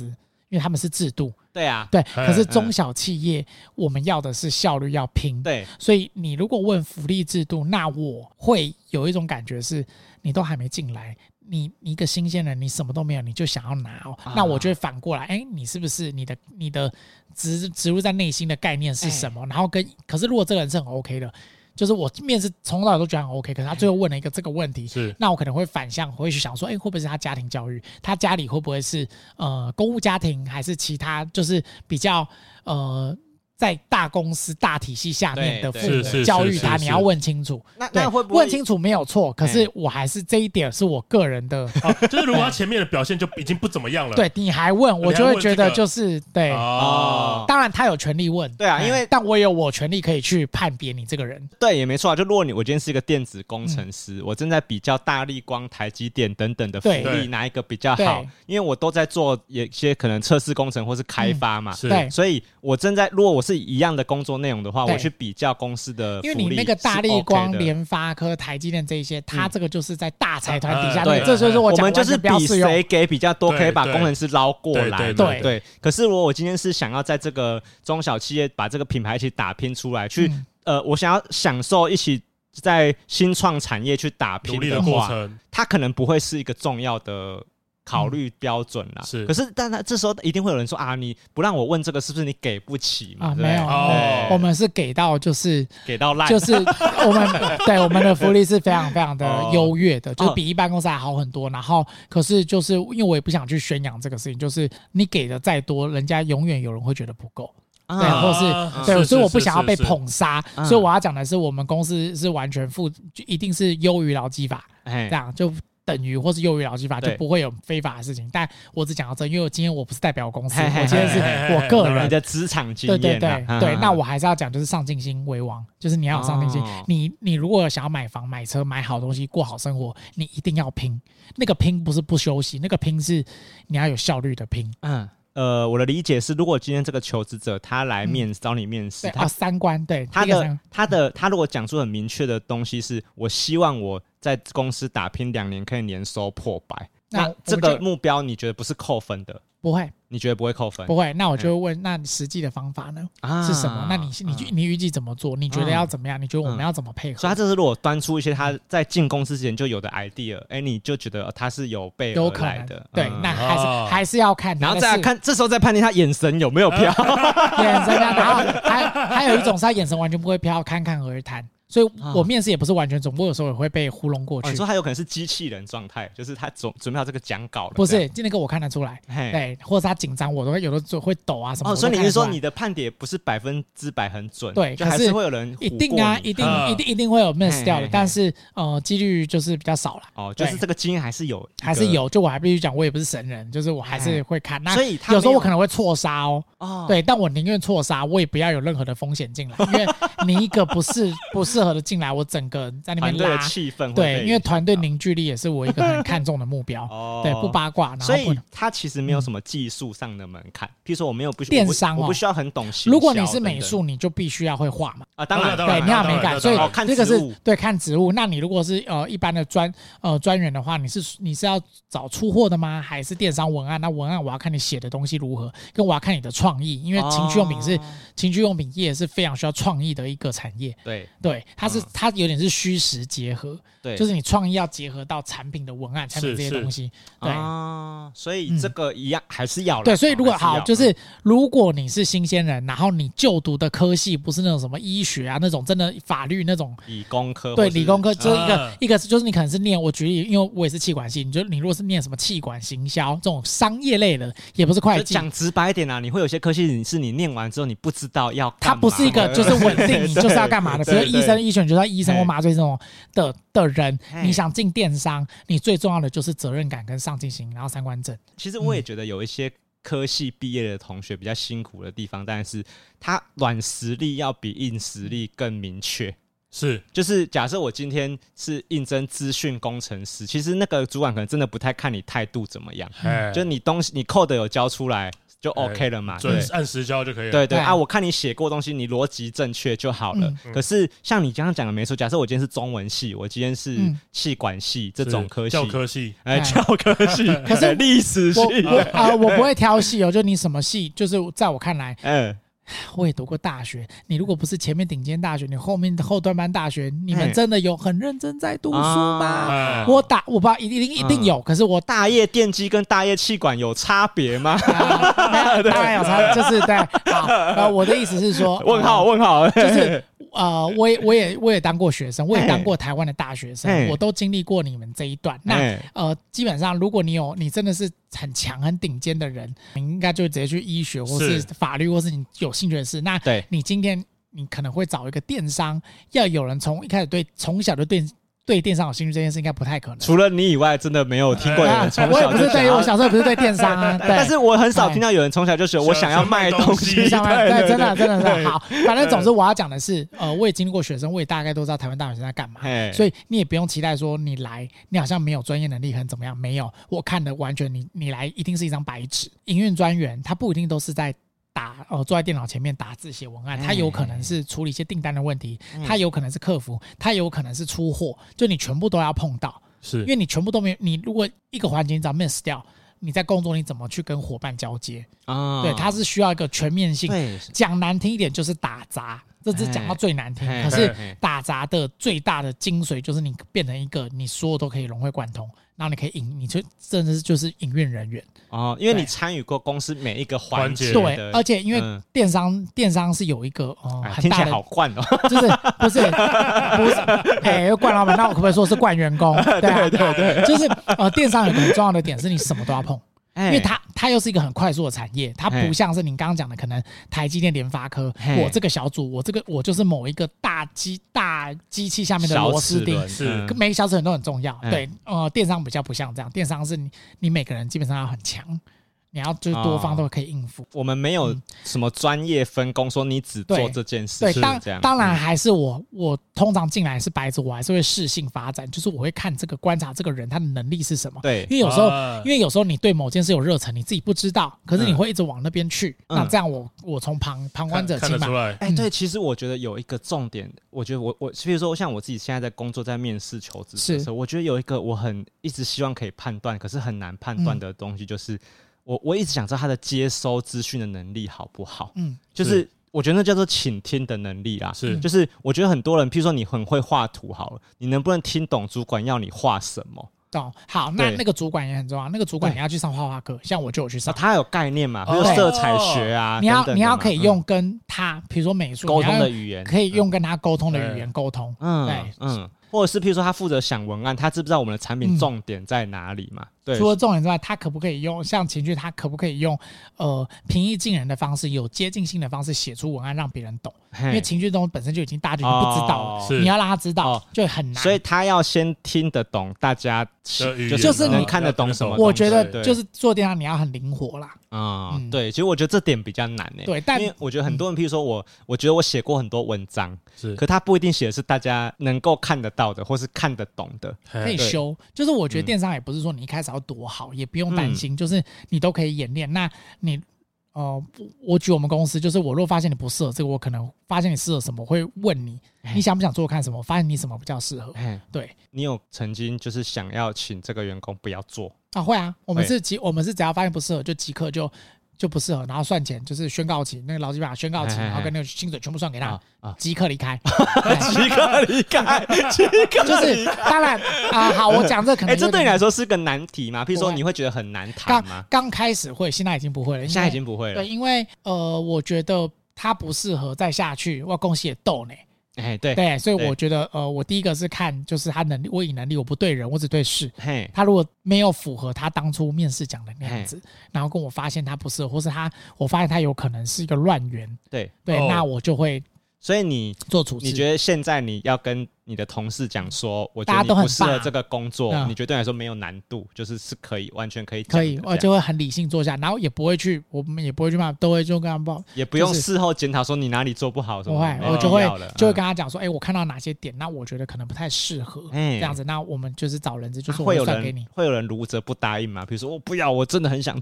因为他们是制度。 对啊， 对，可是中小企业我们要的是效率，要拼。 对， 所以你如果问福利制度，那我会有一种感觉是，你都还没进来，你一个新鲜人，你什么都没有，你就想要拿那我就会反过来，你是不是你的植入在内心的概念是什么？然后可是如果这个人是很 OK 的。就是我面试从头到尾都觉得很 OK， 可是他最后问了一个这个问题，那我可能会反向，我会去想说，会不会是他家庭教育，他家里会不会是公务家庭，还是其他就是比较在大公司大体系下面的父母教育他，你要问清楚。 那会不会问清楚没有错？可是我还是这一点是我个人的， 就是如果他前面的表现就已经不怎么样了， 对，你还问，我就会觉得就是对。当然他有权利问， 对啊，因为但我也有我权利可以去判别你这个人。 对，也没错啊。就如果我今天是一个电子工程师，我正在比较大立光、台积电等等的福利，哪一个比较好？因为我都在做一些可能测试工程或是开发嘛， 对， 所以我如果我是一样的工作内容的话，我去比较公司的福利， 因为你那个大立光、联发科、台积电这一些，它这个就是在大财团底下，这就是我们就是比谁给比较多，可以把工程师捞过来。对。可是如果我今天是想要在这个中小企业把这个品牌一起打拼出来，去我想要享受一起在新创产业去打拼的话，它可能不会是一个重要的考虑标准啦。可是但这时候一定会有人说你不让我问这个，是不是你给不起嘛？ 没有，我们是给到就是给到烂， 就是我们的福利是非常非常的优越的，就是比一般公司还好很多。然后可是就是因为我也不想去宣扬这个事情，就是你给的再多，人家永远有人会觉得不够。对，或是对，所以我不想要被捧杀，所以我要讲的是，我们公司是完全就一定是优于劳基法，这样就等于或是优于劳基法，就不会有非法的事情。但我只讲到这，因为今天我不是代表我公司，我今天是我个人的职场经验。 对，那我还是要讲，就是上进心为王，就是你要有上进心。你如果想要买房、买车、买好东西、过好生活，你一定要拼。那个拼不是不休息，那个拼是你要有效率的拼。 我的理解是，如果今天这个求职者他来找你面试， 他三观，对他如果讲出很明确的东西，是我希望我在公司打拼2年可以年收破百，那这个目标你觉得不是扣分的？ 不会。 你觉得不会扣分？ 不会，那我就会问，那实际的方法呢？是什么？那你预计怎么做？你觉得要怎么样？你觉得我们要怎么配合？ 所以他这是如果端出一些他在进公司之前就有的 idea， 你就觉得他是有备而来的。 对，那还是要看， 然后再来看，这时候再判定他眼神有没有飘， 眼神啊，然后还有一种是他眼神完全不会飘，侃侃而谈。所以我面试也不是完全准，我有时候也会被糊弄过去。 你说他有可能是机器人状态，就是他准备好这个讲稿了。 不是，那个我看得出来，对，或者他紧张，我都会有的会抖啊什么。 所以你是说你的判点不是100%很准？ 对， 就还是会有人一定啊，一定会有 miss 掉的，但是几率就是比较少了。 就是这个经验还是有， 就我还必须讲，我也不是神人，就是我还是会看。那所以有时候我可能会错杀对，但我宁愿错杀，我也不要有任何的风险进来，因为你一个不适合的进来，我整个在那边拉气氛， 对，因为团队凝聚力也是我一个很看重的目标。对，不八卦， 所以它其实没有什么技术上的门槛。譬如说， 电商我不需要很懂行销。 如果你是美术，你就必须要会画嘛。 当然， 对，你要美感，所以这个是对看职务。那你如果是一般的专员的话，你是要找出货的吗？还是电商文案？那文案我要看你写的东西如何，跟我要看你的创意，因为情趣用品业是非常需要创意的一个产业。对，它有点是虚实结合，对，就是你创意要结合到产品的文案、产品这些东西。对所以这个一样还是要了。 对，所以如果就是如果你是新鲜人，然后你就读的科系不是那种什么医学啊那种真的法律那种理工科， 对，理工科就是一个就是你可能是念，我举例，因为我也是企管系，你如果是念什么企管行销这种商业类的，也不是会计。 讲直白一点啊，你会有些科系是你念完之后你不知道要干嘛， 它不是一个就是稳定，你就是要干嘛的。比如医生、医学，你就是要医生或麻醉这种的人，你想进电商，你最重要的就是责任感跟上进心，然后三观正。 其实我也觉得有一些科系毕业的同学比较辛苦的地方，但是他软实力要比硬实力更明确。就是假设我今天是应征资讯工程师，其实那个主管可能真的不太看你态度怎么样，就是你东西你code有交出来， 就 OK 了嘛， 准按时交就可以了。 对对啊，我看你写过东西，你逻辑正确就好了。可是像你刚刚讲的没错，假设我今天是中文系，我今天是企管系这种科系， 教科系， 教科系， 可是历史系， 我不会挑系哦，就你什么系，就是在我看来，我也读过大学，你如果不是前面顶尖大学，你后面的后端班大学，你们真的有很认真在读书吗？我不知道，一定有，可是我大业电机跟大业气管有差别吗？ 当然有差，就是对。好，我的意思是说， 问号， 就是我也当过学生，我也当过台湾的大学生，我都经历过你们这一段。那基本上如果你真的是很强很顶尖的人，你应该就直接去医学或是法律或是你有兴趣的事。那你今天你可能会找一个电商，要有人从一开始从小就对电商有兴趣，这件事应该不太可能。 除了你以外，真的没有听过有人从小就想要。 我小时候不是对电商啊， 但是我很少听到有人从小就学我想要卖东西。对， 真的是好。反正总之我要讲的是，我也经历过学生，我也大概都知道台湾大学生在干嘛，所以你也不用期待说你来，你好像没有专业能力很怎么样，没有，我看的完全你来一定是一张白纸。营运专员他不一定都是在坐在电脑前面打字写文案，他有可能是处理一些订单的问题，他有可能是客服，他有可能是出货，就你全部都要碰到， 是因为你全部都没有，你如果一个环节你只要 miss 掉，你在工作你怎么去跟伙伴交接啊？对，它是需要一个全面性，讲难听一点就是打杂。这是讲到最难听，可是打杂的最大的精髓就是你变成一个你所有都可以融会贯通，然后你可以你就真的是就是营运人员哦，因为你参与过公司每一个环节， 对，而且因为电商是有一个很大的， 听起来好惯哦， 就是不是惯老板，那我可不可以说是惯员工？对，就是电商有个很重要的点是你什么都要碰。因为它又是一个很快速的产业，它不像是你刚刚讲的，可能台积电、联发科，我这个小组，我就是某一个大机器下面的螺丝钉，每个小齿轮都很重要。对，电商比较不像这样，电商是你每个人基本上要很强。你要就是多方都可以应付。 我们没有什么专业分工，说你只做这件事。 对，当然还是我通常进来是白纸，我还是会适性发展，就是我会看这个观察这个人他的能力是什么。 对， 因为有时候你对某件事有热忱，你自己不知道，可是你会一直往那边去。那这样我从旁观者清嘛。 对，其实我觉得有一个重点，我觉得我比如说像我自己现在在工作，在面试求职的时候，我觉得有一个我一直希望可以判断，可是很难判断的东西就是。我一直想知道他的接收资讯的能力好不好，就是我觉得那叫做倾听的能力啦，就是我觉得很多人，譬如说你很会画图好了，你能不能听懂主管要你画什么？ 好，那个主管也很重要，那个主管你要去上画画课，像我就有去上， 他有概念嘛，比如色彩学啊， 你要可以用跟他，比如说美术沟通的语言， 可以用跟他沟通的语言沟通，对， 或者是譬如说他负责想文案，他知不知道我们的产品重点在哪里嘛？对， 除了重点之外，他可不可以用像情绪，他可不可以用平易近人的方式，有接近性的方式写出文案让别人懂？因为情绪中本身就已经大家就不知道了，你要让他知道就很难。 所以他要先听得懂大家就是能看得懂什么。 我觉得就是做电商你要很灵活啦。 对，其实我觉得这点比较难对， 因为我觉得很多人，譬如说我觉得我写过很多文章，可他不一定写的是大家能够看得到的，或是看得懂的， 可以修。就是我觉得电商也不是说你一开始要多好，也不用担心，就是你都可以演练。那你我举我们公司，就是我若发现你不适合这个，我可能发现你适合什么，我会问你想不想做看什么，发现你什么比较适合。对， 你有曾经就是想要请这个员工不要做会啊，我们是只要发现不适合就即刻就不适合，然后算钱，就是宣告期，那个劳基法宣告期，然后跟那个薪水全部算给他，即刻离开， 即刻离开， 就是当然好，我讲这可能这对你来说是个难题吗？譬如说你会觉得很难谈吗？ 刚开始会，现在已经不会了， 现在已经不会了。 对，因为我觉得他不适合再下去，我恭喜也斗呢。对，所以我觉得我第一个是看就是他能力，我以能力，我不对人，我只对事。他如果没有符合他当初面试讲的那样子，然后跟我发现他不适合，或是我发现他有可能是一个乱源，对，那我就会。所以你做处置，你觉得现在你要跟你的同事讲说，我觉得你不适合这个工作，你觉得对你来说没有难度，就是可以完全可以讲的，可以，我就会很理性坐下，然后也不会去，我们也不会去骂，都会就跟他报，也不用事后检讨说你哪里做不好什么，我就会跟他讲说，我看到哪些点，那我觉得可能不太适合，这样子，那我们就是找人资，就是我算给你，会有人如则不答应吗？比如说我不要，我真的很想做。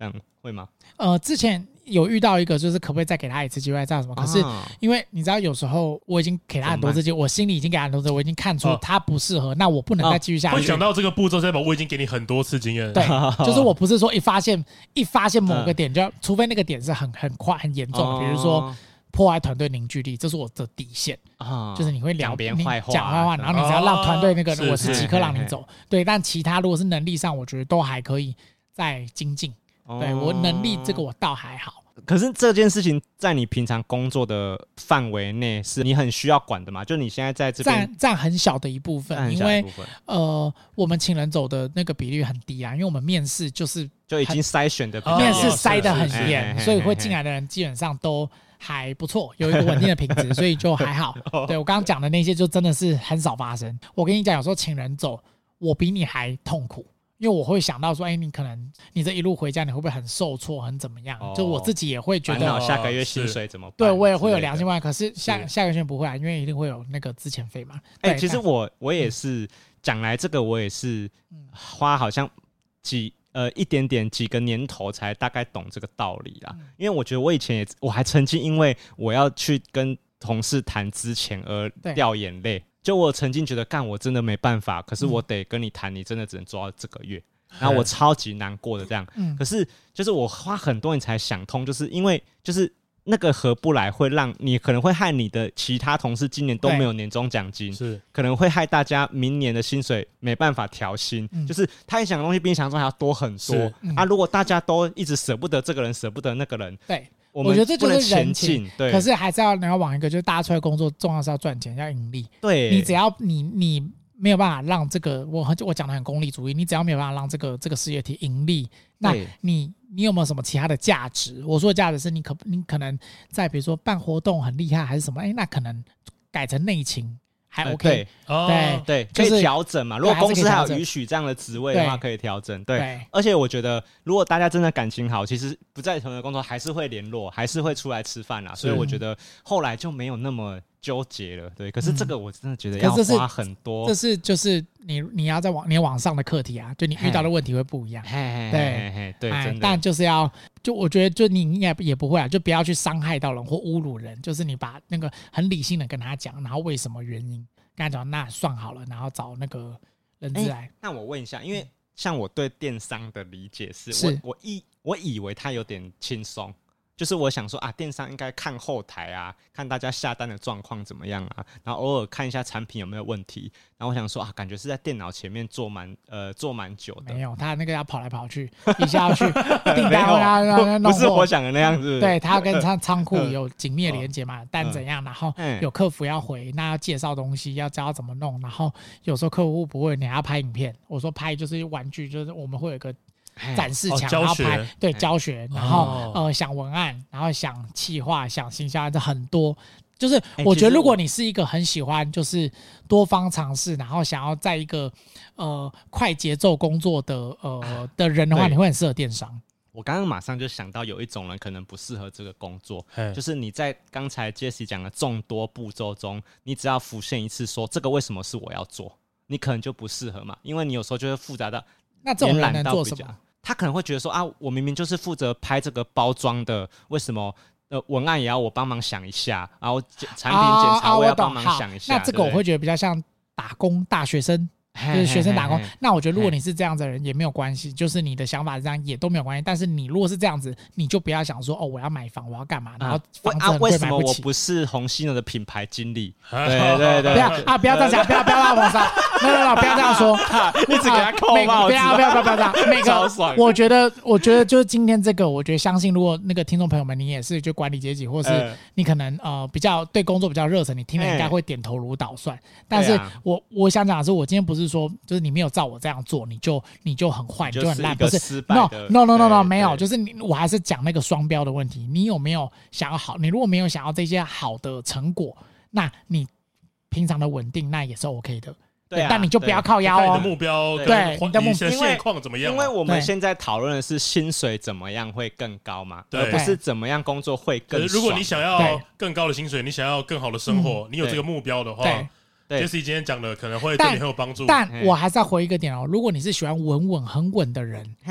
这样会吗？ 之前有遇到一个，就是可不可以再给他一次机会，这样什么？可是因为你知道，有时候我已经给他很多次机会，我心里已经给他很多次，我已经看出他不适合，那我不能再继续下去。 会想到这个步骤，代表我已经给你很多次经验。 对，就是我不是说一发现某个点就，除非那个点是很快很严重，比如说破坏团队凝聚力，这是我的底线就是你会讲别人坏话， 讲坏话，然后你只要让团队那个我是即刻让你走。对，但其他如果是能力上，我觉得都还可以再精进。对，我能力这个我倒还好。 可是这件事情在你平常工作的范围内是你很需要管的嘛？就你现在在这边占很小的一部分，因为我们请人走的那个比率很低啊，因为我们面试就已经筛选的面试筛得很严，所以会进来的人基本上都还不错，有一个稳定的品质，所以就还好。对，我刚刚讲的那些就真的是很少发生。我跟你讲，有时候请人走，我比你还痛苦。因为我会想到说，你可能你这一路回家，你会不会很受挫，很怎么样？就我自己也会觉得， 下个月薪水怎么办？ 对我也会有良心问，可是下个月不会啊，因为一定会有那个资遣费嘛。 其实我也是讲来这个，我也是花好像一点点几个年头才大概懂这个道理啦。因为我觉得我以前我还曾经因为我要去跟同事谈资遣而掉眼泪。就我曾经觉得我真的没办法，可是我得跟你谈，你真的只能做到这个月，然后我超级难过的这样。可是就是我花很多年才想通，就是因为就是那个合不来，会让你可能会害你的其他同事今年都没有年终奖金，是可能会害大家明年的薪水没办法调薪。就是他想的东西比你想象中还要多很多如果大家都一直舍不得这个人，舍不得那个人， 对。 我觉得这就是人情， 对。 可是还是你要往一个，就是大家出来工作，重要是要赚钱，要盈利。 对， 你只要你没有办法让这个，我讲的很功利主义，你只要没有办法让这个事业体盈利，那你有没有什么其他的价值？我说的价值是你可能在比如说办活动很厉害还是什么，那可能改成内勤。还 OK， 对，可以调整嘛。如果公司还有允许这样的职位的话，可以调整。对，而且我觉得，如果大家真的感情好，其实不在同一个工作还是会联络，还是会出来吃饭啦。所以我觉得后来就没有那么纠结了。对，可是这个我真的觉得要花很多。 这是就是你要在你往上的课题啊，就你遇到的问题会不一样。 对，真的。 但就是我觉得就你也不会啊，就不要去伤害到人或侮辱人，就是你把那个很理性的跟他讲，然后为什么原因跟他讲，那算好了，然后找那个人资来。 那我问一下，因为像我对电商的理解是我以为他有点轻松。就是我想说电商应该看后台啊，看大家下单的状况怎么样啊，然后偶尔看一下产品有没有问题。然后我想说感觉是在电脑前面做蛮久的。 没有，他那个要跑来跑去，一下要去订单不是我想的那样子。 对，他要跟仓库有紧密的连接嘛，单怎样，然后有客服要回，那要介绍东西，要教怎么弄，然后有时候客户不会，你还要拍影片。我说拍就是玩具，就是我们会有一个展示墙，然后拍教学，然后想文案，然后想企划，想行销，这很多。就是我觉得，如果你是一个很喜欢就是多方尝试，然后想要在一个快节奏工作的人的话，你会很适合电商。 我刚刚马上就想到有一种人可能不适合这个工作，就是你在刚才 Jessie 讲的众多步骤中，你只要浮现一次说这个为什么是我要做，你可能就不适合嘛，因为你有时候就会复杂到那这种人能做什么？ 他可能会觉得说我明明就是负责拍这个包装的，为什么文案也要我帮忙想一下，然后产品检查我也要帮忙想一下。 那这个我会觉得比较像打工大学生。就是学生打工，那我觉得如果你是这样子的人也没有关系，就是你的想法是这样也都没有关系。但是你如果是这样子，你就不要想说我要买房，我要干嘛，然后房子很贵买不起。 为什么我不是红犀牛的品牌经理？对， 不要这样讲，不要拉红上，没有，不要这样说， 你只给他扣帽子， 不要这样。每个我觉得就是今天这个，我觉得相信如果那个听众朋友们你也是就管理阶级，或是你可能比较对工作比较热忱，你听了应该会点头如捣蒜。但是我想讲的是，我今天不是说就是你没有照我这样做，你就很坏，你就很烂，不是 ？No， 没有，就是我还是讲那个双标的问题。你有没有想要好？你如果没有想要这些好的成果，那你平常的稳定那也是 OK 的。对，但你就不要靠腰你的目标对你的目标现况怎么样？ 因为我们现在讨论的是薪水怎么样会更高嘛，而不是怎么样工作会更爽。 如果你想要更高的薪水，你想要更好的生活，你有这个目标的话。Jessie 今天讲的可能会对你很有帮助， 但我还是要回一个点如果你是喜欢稳很稳的人，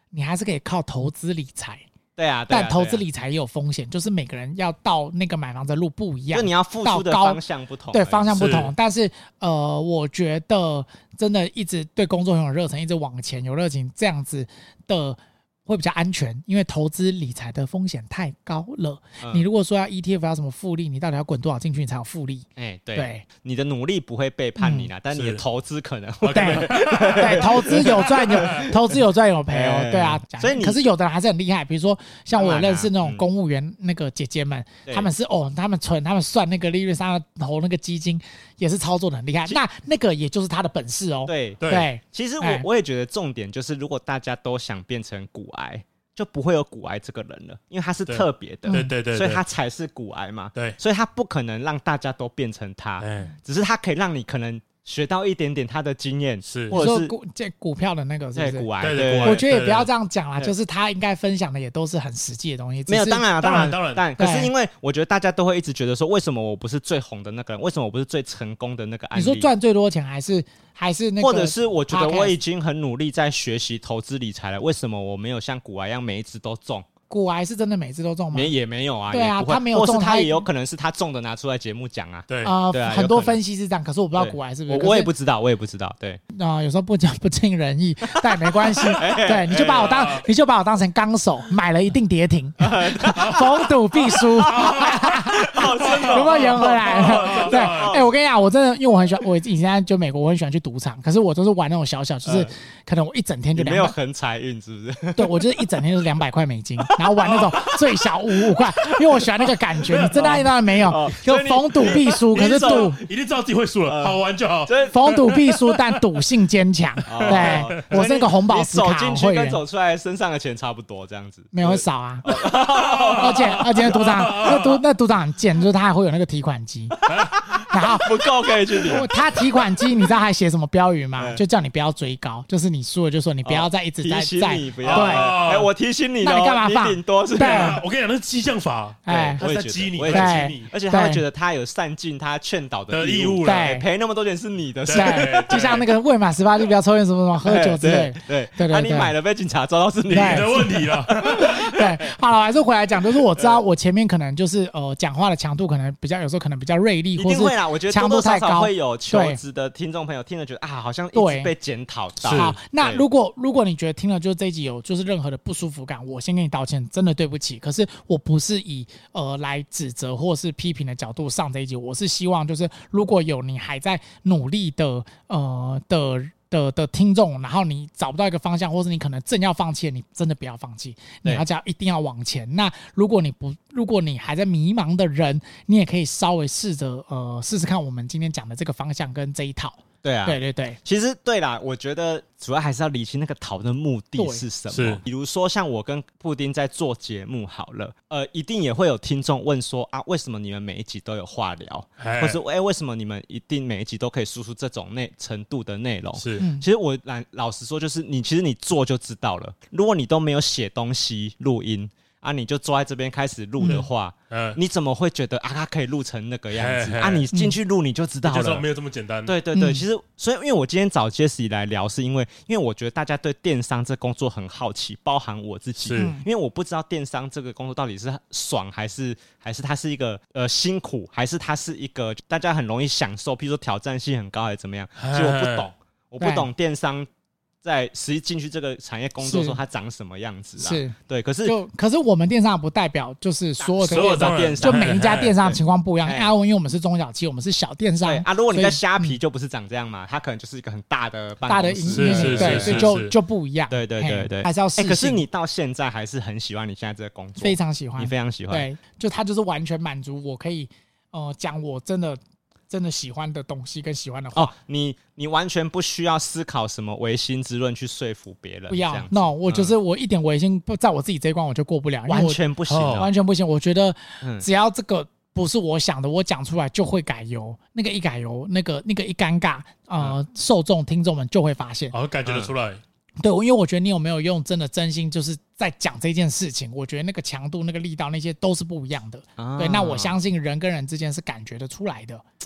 你还是可以靠投资理财。 对啊， 但投资理财也有风险，就是每个人要到那个买房的路不一样， 就你要付出的方向不同， 对，方向不同。但是我觉得真的一直对工作很有热忱，一直往前有热情，这样子的会比较安全，因为投资理财的风险太高了。你如果说要 ETF 要什么复利，你到底要滚多少进去你才有复利？ 对，你的努力不会背叛你啦，但你的投资可能会。 对，投资有赚有赔哦。对啊，所以可是有的人还是很厉害，比如说像我有认识那种公务员那个姐姐们，他们是他们算那个利率上投那个基金也是操作的很厉害，那个也就是他的本事哦。 对，其实我也觉得重点就是，如果大家都想变成股癌，就不会有股癌这个人了，因为他是特别的， 对， 所以他才是股癌嘛。 对， 所以他不可能让大家都变成他，只是他可以让你可能学到一点点他的经验，或者是股票的那个是不是？ 股癌， 对， 我觉得也不要这样讲啦，就是他应该分享的也都是很实际的东西。 没有，当然，可是因为我觉得大家都会一直觉得说，为什么我不是最红的那个人？为什么我不是最成功的那个案例？ 你说赚最多钱还是那个？ 或者是我觉得我已经很努力在学习投资理财了，为什么我没有像股癌一样每一只都中？ 股癌是真的每次都中吗？ 也没有啊。 对啊，他没有中， 或是他也有可能是他中的拿出来节目讲啊。 对啊， 很多分析是这样，可是我不知道股癌是不是。 我也不知道。对有时候不尽人意，但也没关系。对，你就把我当成纲手，买了一定跌停，逢赌必输。有没有圆回来？对，我跟你讲，我真的因为我很喜欢，我以前就美国，我很喜欢去赌场，可是我都是玩那种小，就是可能我一整天就200。 没有横财运是不是？ 对，我就是一整天就是200块美金。然后玩那种最小5块，因为我喜欢那个感觉。你真的当然没有，就逢赌必输，可是赌一定知道自己会输了，好玩就好。 逢赌必输，但赌性坚强。对，我是那个红宝石卡会员。 走进去跟走出来身上的钱差不多，这样子。 没有少啊，而且赌场那赌场很贱，就是他还会有那个提款机，然后不够可以去领。 他提款机你知道还写什么标语吗？就叫你不要追高，就是你输了就说你不要再一直在。 提醒你不要。 对， 我提醒你。 那你干嘛放？ 顶多是。 对， 我跟你讲，那是激将法。他在激你， 而且他会觉得他有善尽他劝导的义务了。赔那么多钱是你的事。 对，就像那个未满18岁不要抽烟什么喝酒之类。 对，那你买了被警察抓到是你的问题了。 对，好了，还是回来讲，就是我知道我前面可能就是讲话的强度可能比较有时候可能比较锐利，或是我觉得强度太高， 会有求职的听众朋友听了觉得好像一直被检讨到。 好，那如果你觉得听了就是这一集有就是任何的不舒服感，我先跟你道歉，真的对不起。可是我不是以来指责或是批评的角度上这一集，我是希望就是如果有你还在努力的的听众，然后你找不到一个方向，或是你可能正要放弃，你真的不要放弃，你要一定要往前。那如果你还在迷茫的人，你也可以稍微试着试试看我们今天讲的这个方向跟这一套。 对啊， 对， 其实对啦，我觉得主要还是要理清那个讨论目的是什么。比如说像我跟布丁在做节目好了，一定也会有听众问说啊，为什么你们每一集都有话聊，或是为什么你们一定每一集都可以输出这种程度的内容？ 是， 其实我老实说，就是其实你做就知道了。如果你都没有写东西录音啊，你就坐在这边开始录的话，你怎么会觉得它可以录成那个样子啊？你进去录你就知道了， 就没有这么简单。 对，其实所以因为我今天找 Jessie 来聊，是因为我觉得大家对电商这工作很好奇，包含我自己，因为我不知道电商这个工作到底是爽还是它是一个辛苦，还是它是一个大家很容易享受，譬如说挑战性很高还是怎么样？其实我不懂电商。在实际进去这个产业工作的时候，它长什么样子啊？ 是对，可是我们电商不代表就是所有的电商， 就每一家电商情况不一样。因为我们是中小企，我们是小电商啊。如果你在虾皮就不是长这样嘛，它可能就是一个很大的办公室， 对，所以就不一样。 对， 还是要试。 可是你到现在还是很喜欢你现在这个工作， 非常喜欢， 你非常喜欢。 对，就它就是完全满足我可以讲我真的喜欢的东西跟喜欢的话。 你完全不需要思考什么唯心之论去说服别人。 不要 ，no， 我就是我一点唯心不在我自己这一关我就过不了， 完全不行， 完全不行。我觉得只要这个不是我想的，我讲出来就会改油。那个一改油，那个一尴尬，受众听众们就会发现， 感觉得出来。 对，因为我觉得你有没有用真心就是在讲这件事情，我觉得那个强度、那个力道那些都是不一样的。对，那我相信人跟人之间是感觉得出来的。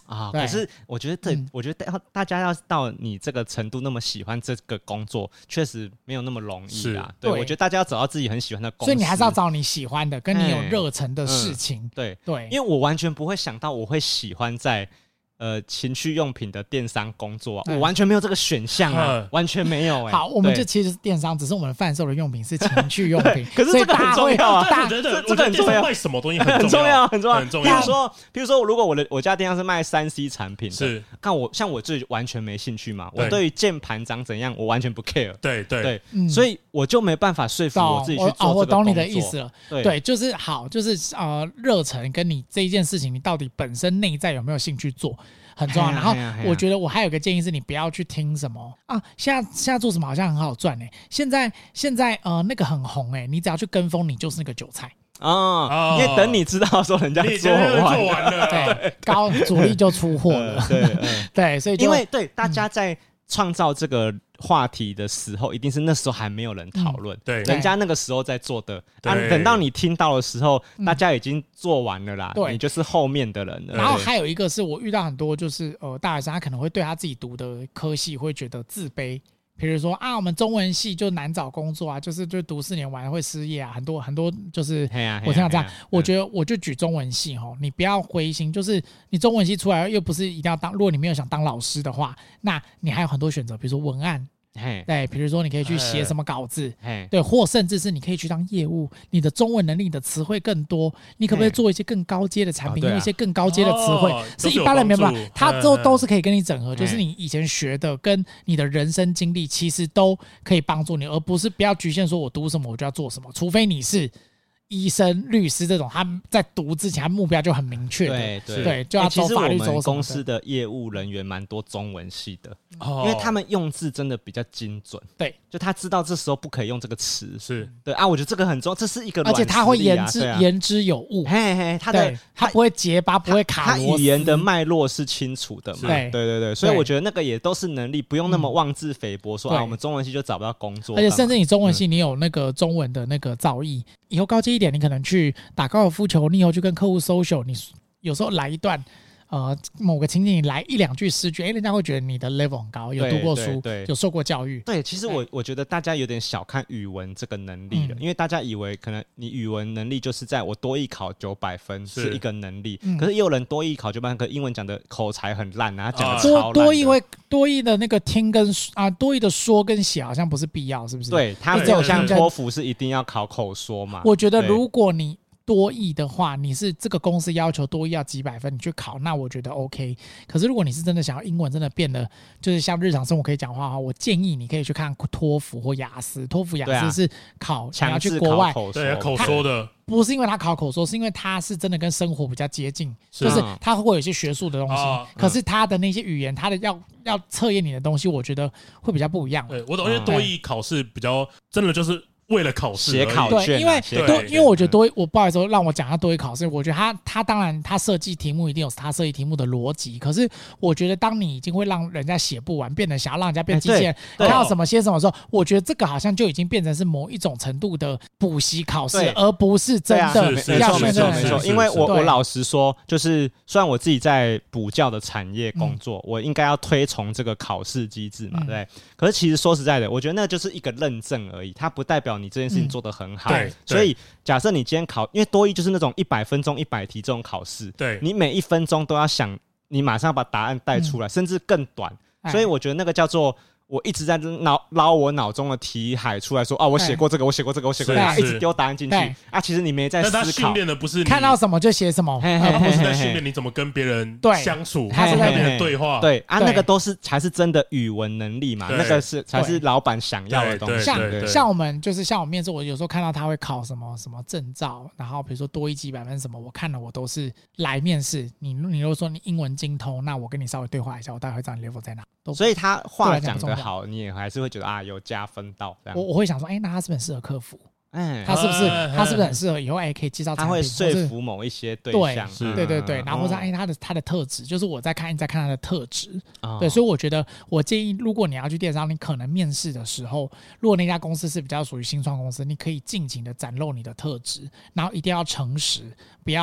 啊。可是我觉得我觉得大家要到你这个程度那么喜欢这个工作，确实没有那么容易啊。对，我觉得大家要找到自己很喜欢的公司， 所以你还是要找你喜欢的、跟你有热忱的事情。 对，因为我完全不会想到我会喜欢在情趣用品的电商工作我完全没有这个选项啊，完全没有好，我们就其实是电商，只是我们贩售的用品是情趣用品， 可是这个很重要啊。 我觉得这个很重要，卖什么东西很重要，很重要， 很重要。 比如说，如果我家电商是卖3C 产品的，是看像我自己完全没兴趣嘛，我对于键盘长怎样我完全不 care。对，所以我就没办法说服我自己去做这个工作。 我懂你的意思了。对，就是好，就是热忱跟你这一件事情，你到底本身内在有没有兴趣做？很重要。然后我觉得我还有个建议是，你不要去听什么啊，现在做什么好像很好赚现在那个很红你只要去跟风，你就是那个韭菜因为等你知道说人家做完了， 对，主力就出货了，对，所以因为大家在创造这个话题的时候，一定是那时候还没有人讨论，对，人家那个时候在做的，等到你听到的时候，大家已经做完了啦，你就是后面的人了。 然后还有一个是我遇到很多就是大学生，他可能会对他自己读的科系会觉得自卑。比如说我们中文系就难找工作就读4年完会失业很多就是我听到这样，我觉得我就举中文系你不要灰心，就是你中文系出来又不是一定要当，如果你没有想当老师的话，那你还有很多选择，比如说文案。对，比如说你可以去写什么稿子，对，或甚至是你可以去当业务，你的中文能力、你的词汇更多，你可不可以做一些更高阶的产品，用一些更高阶的词汇，是一般人没办法，它都是可以跟你整合，就是你以前学的跟你的人生经历，其实都可以帮助你，而不是不要局限说我读什么我就要做什么，除非你是医生、律师这种，他在读之前，他目标就很明确的，对，就要走法律走什么的。 其实我们公司的业务人员蛮多中文系的，因为他们用字真的比较精准， 对， 就他知道这时候不可以用这个词，是对啊，我觉得这个很重要，这是一个软实力而且他会言之有物，他不会结巴，不会卡螺丝， 他语言的脉络是清楚的嘛，对，所以我觉得那个也都是能力，不用那么妄自菲薄，说我们中文系就找不到工作， 而且甚至你中文系你有那个中文的那个造诣，以后高阶一点，你可能去打高尔夫球，你以后去跟客户 social， 你有时候来一段某个情景，你来1-2句诗句，人家会觉得你的 level 很高，有读过书，有受过教育。 对，其实我觉得大家有点小看语文这个能力了，因为大家以为可能你语文能力就是在我多益考900分是一个能力，可是也有人多益考900分，可英文讲的口才很烂啊，讲的超烂的。 多益的那个听跟多益的说跟写好像不是必要，是不是？ 对，它没有像托福是一定要考口说嘛。 我觉得如果你多益的话，你是这个公司要求多益要几百分，你去考，那我觉得 OK。可是如果你是真的想要英文真的变得就是像日常生活可以讲话的话，我建议你可以去看托福或雅思。托福、雅思是考你要去国外， 对，口说的。 不是因为他考口说，是因为他是真的跟生活比较接近，就是他会有一些学术的东西，可是他的那些语言，他的要测验你的东西，我觉得会比较不一样。 对，我懂，因为多益考试比较真的就是为了考试写考卷， 因为我觉得我不好意思让我讲他多益考试，我觉得他当然他设计题目一定有他设计题目的逻辑，可是我觉得当你已经会让人家写不完，变得想要让人家变机器人，看到什么写什么的时候，我觉得这个好像就已经变成是某一种程度的补习考试，而不是真的要训练没错。因为我老实说，就是虽然我自己在补教的产业工作，我应该要推崇这个考试机制嘛，对。可是其实说实在的，我觉得那就是一个认证而已，它不代表你这件事情做得很好，所以假设你今天考，因为多益就是那种100分钟100题这种考试，你每1分钟都要想，你马上把答案带出来，甚至更短，所以我觉得那个叫做我一直在捞我脑中的题海出来说我写过这个，我写过这个，我写过这个，一直丢答案进去其实你没在思考。 但他训练的不是你看到什么就写什么， 不是在训练你怎么跟别人相处，他是在跟别人对话。 对那个都是才是真的语文能力嘛，那个才是老板想要的东西。 像我们就是像我面试，我有时候看到他会考什么什么证照，然后比如说多益几百分什么，我看了我都是来面试。你如果说你英文精通，那我跟你稍微对话一下，我大概会知道你 level 在哪。 所以他话讲得好，你也还是会觉得有加分到这样。 我会想说，那他是不是很适合客服？他是不是很适合以后可以介绍产品？ 他会说服某一些对象， 对，然后或者他的特质，就是我在看他的特质。对，所以我觉得我建议，如果你要去电商，你可能面试的时候，如果那家公司是比较属于新创公司，你可以尽情的展露你的特质，然后一定要诚实，不要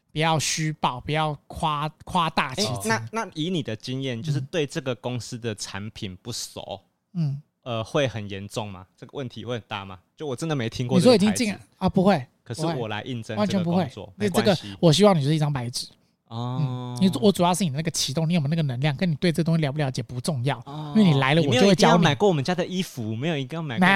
不要虚报，不要夸大其词。 那以你的经验，就是对这个公司的产品不熟，会很严重吗？这个问题会很大吗？就我真的没听过。 你说已经进啊？不会。 可是我来应征完全不会， 没关系。 这个我希望你就是一张白纸哦。 我主要是你那个启动，你有没有那个能量，跟你对这东西了不了解不重要，因为你来了我就会教你。 买过我们家的衣服，没有一个要买过。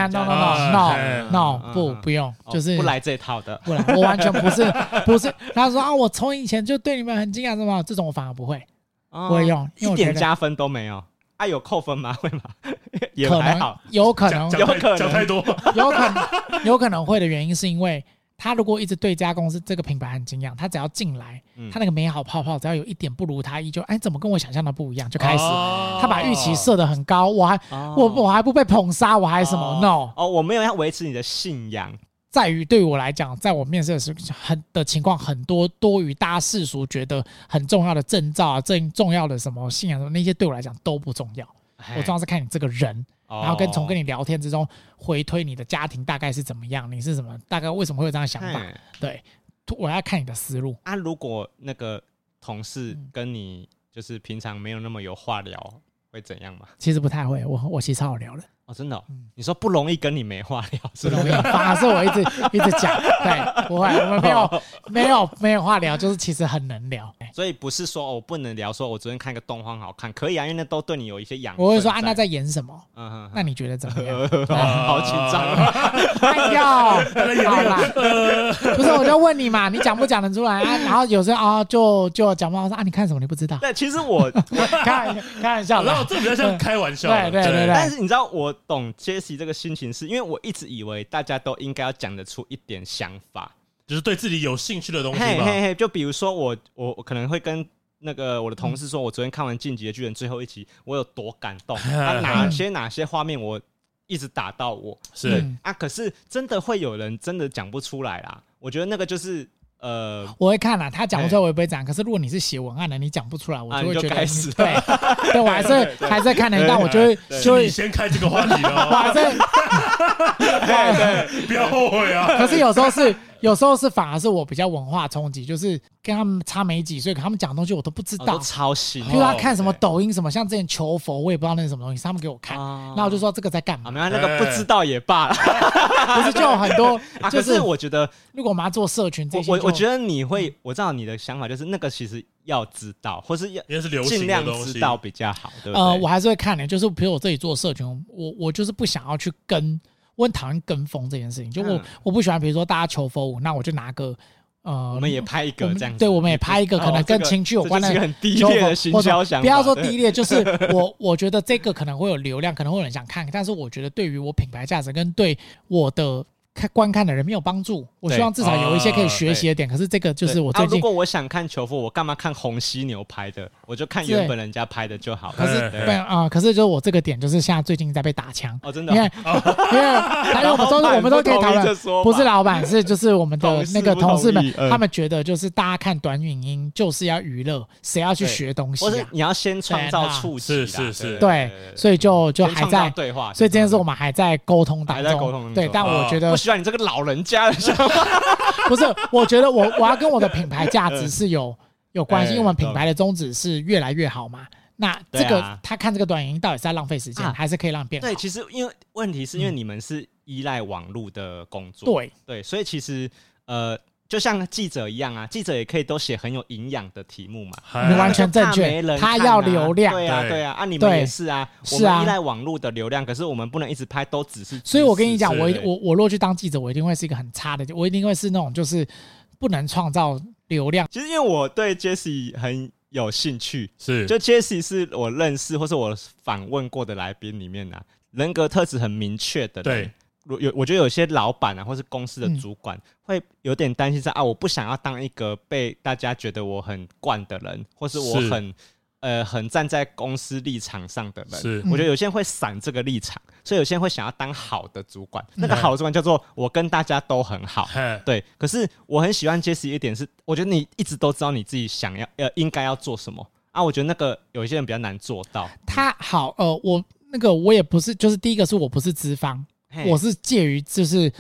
No， 不用，就是不来这套的。 不来，我完全不是。他说啊，我从以前就对你们很惊讶，什么这种我反而不会，不会用， 一点加分都没有。有扣分吗？会吗？也还好， 有可能讲太多， 有可能会的原因是因为。他如果一直对这家公司这个品牌很敬仰，他只要进来，他那个美好泡泡只要有一点不如他意，就怎么跟我想象的不一样，就开始他把预期设得很高，我还不被捧杀，我还什么 no 我没有要维持你的信仰， 在于对我来讲，在我面试的时候的情况很多于大家世俗觉得很重要的证照啊，重要的什么信仰什么那些对我来讲都不重要，我重要是看你这个人。然后从跟你聊天之中回推你的家庭大概是怎么样，你是什么，大概为什么会有这样的想法？对，我要看你的思路啊。如果那个同事跟你就是平常没有那么有话聊，会怎样吗？ 其实不太会，我其实超好聊的。 真的你说不容易跟你没话聊， 不容易，反而是我一直讲，对，不会，我们没有话聊，就是其实很能聊。 所以不是说我不能聊，说我昨天看个动画很好看，可以啊，因为那都对你有一些养分。 我会说那在演什么？那你觉得怎么样？ 好紧张， 哎呦，好啦，不是我就问你嘛，你讲不讲得出来啊？然后有时候就讲不好，说你看什么你不知道？ 对，其实我开玩笑的， 然后这比较像开玩笑， 对。 但是你知道我懂 Jessie 这个心情，是因为我一直以为大家都应该要讲得出一点想法，就是对自己有兴趣的东西嘛。 就比如说我可能会跟那个我的同事说，我昨天看完《进击的巨人》最后一集，我有多感动，哪些画面我一直打到我是可是真的会有人真的讲不出来啦。我觉得那个就是我会看啦，他讲不出来我也不会讲。可是如果你是写文案的，你讲不出来，我就会觉得对，我还是在看的，但我就会你先开这个话题了， 我还是对，不要后悔啊。 可是有时候是反而是我比较文化冲击，就是跟他们差没几岁，可他们讲的东西我都不知道， 都超新。 比如他看什么抖音什么，像之前求佛，我也不知道那是什么东西，他们给我看，那我就说这个在干嘛？ 没关系，那个不知道也罢了。 不是就有很多可是我觉得， 如果我们要做社群这些， 我觉得你会，我知道你的想法就是那个其实要知道，或是要尽量知道比较好，对不对？ 我还是会看的，就是比如我自己做社群，我就是不想要去我很讨厌跟风这件事情，就我不喜欢，比如说大家求佛舞，那我就拿个我们也拍一个这样子， 对，我们也拍一个可能跟情趣有关的， 这是很低劣的行销想法。 不要说低劣，就是我觉得这个可能会有流量，可能会有人想看，但是我觉得对于我品牌价值跟对我的观看的人没有帮助。我希望至少有一些可以学习的点。可是这个就是我最近， 如果我想看求佛，我干嘛看红犀牛拍的？我就看原本人家拍的就好了。 可是可是就是我这个点就是现在最近在被打枪真的， 因为我们都可以讨论，不是老板，是就是我们的那个同事们，他们觉得就是大家看短影音就是要娱乐，谁要去学东西？ 或是你要先创造触及， 是， 对，所以就还在对话， 所以这件事我们还在沟通当中，对，但我觉得不喜欢你这个老人家的想法。 不是，我觉得我要跟我的品牌价值是有关系，因为我们品牌的宗旨是越来越好嘛。那这个他看这个短影音到底是在浪费时间，还是可以让变好？ 对，其实因为问题是因为你们是依赖网络的工作，对，所以其实就像记者一样啊，记者也可以都写很有营养的题目嘛。 你完全正确，他要流量， 对啊，你们也是啊，我们依赖网络的流量，可是我们不能一直拍都只是。 所以我跟你讲，我如果去当记者，我一定会是一个很差的，我一定会是那种就是不能创造流量。 其实因为我对 Jessie 很有兴趣，就 Jessie 是我认识或是我访问过的来宾里面人格特质很明确的人。我觉得有些老板或是公司的主管会有点担心我不想要当一个被大家觉得我很惯的人，或是我很站在公司立场上的人。我觉得有些人会闪这个立场，所以有些人会想要当好的主管。那个好的主管叫做我跟大家都很好，对。可是我很喜欢 Jessie 一点是，我觉得你一直都知道你自己想要应该要做什么我觉得那个有一些人比较难做到。 他好我也不是，就是第一个是我不是资方。我是介于就是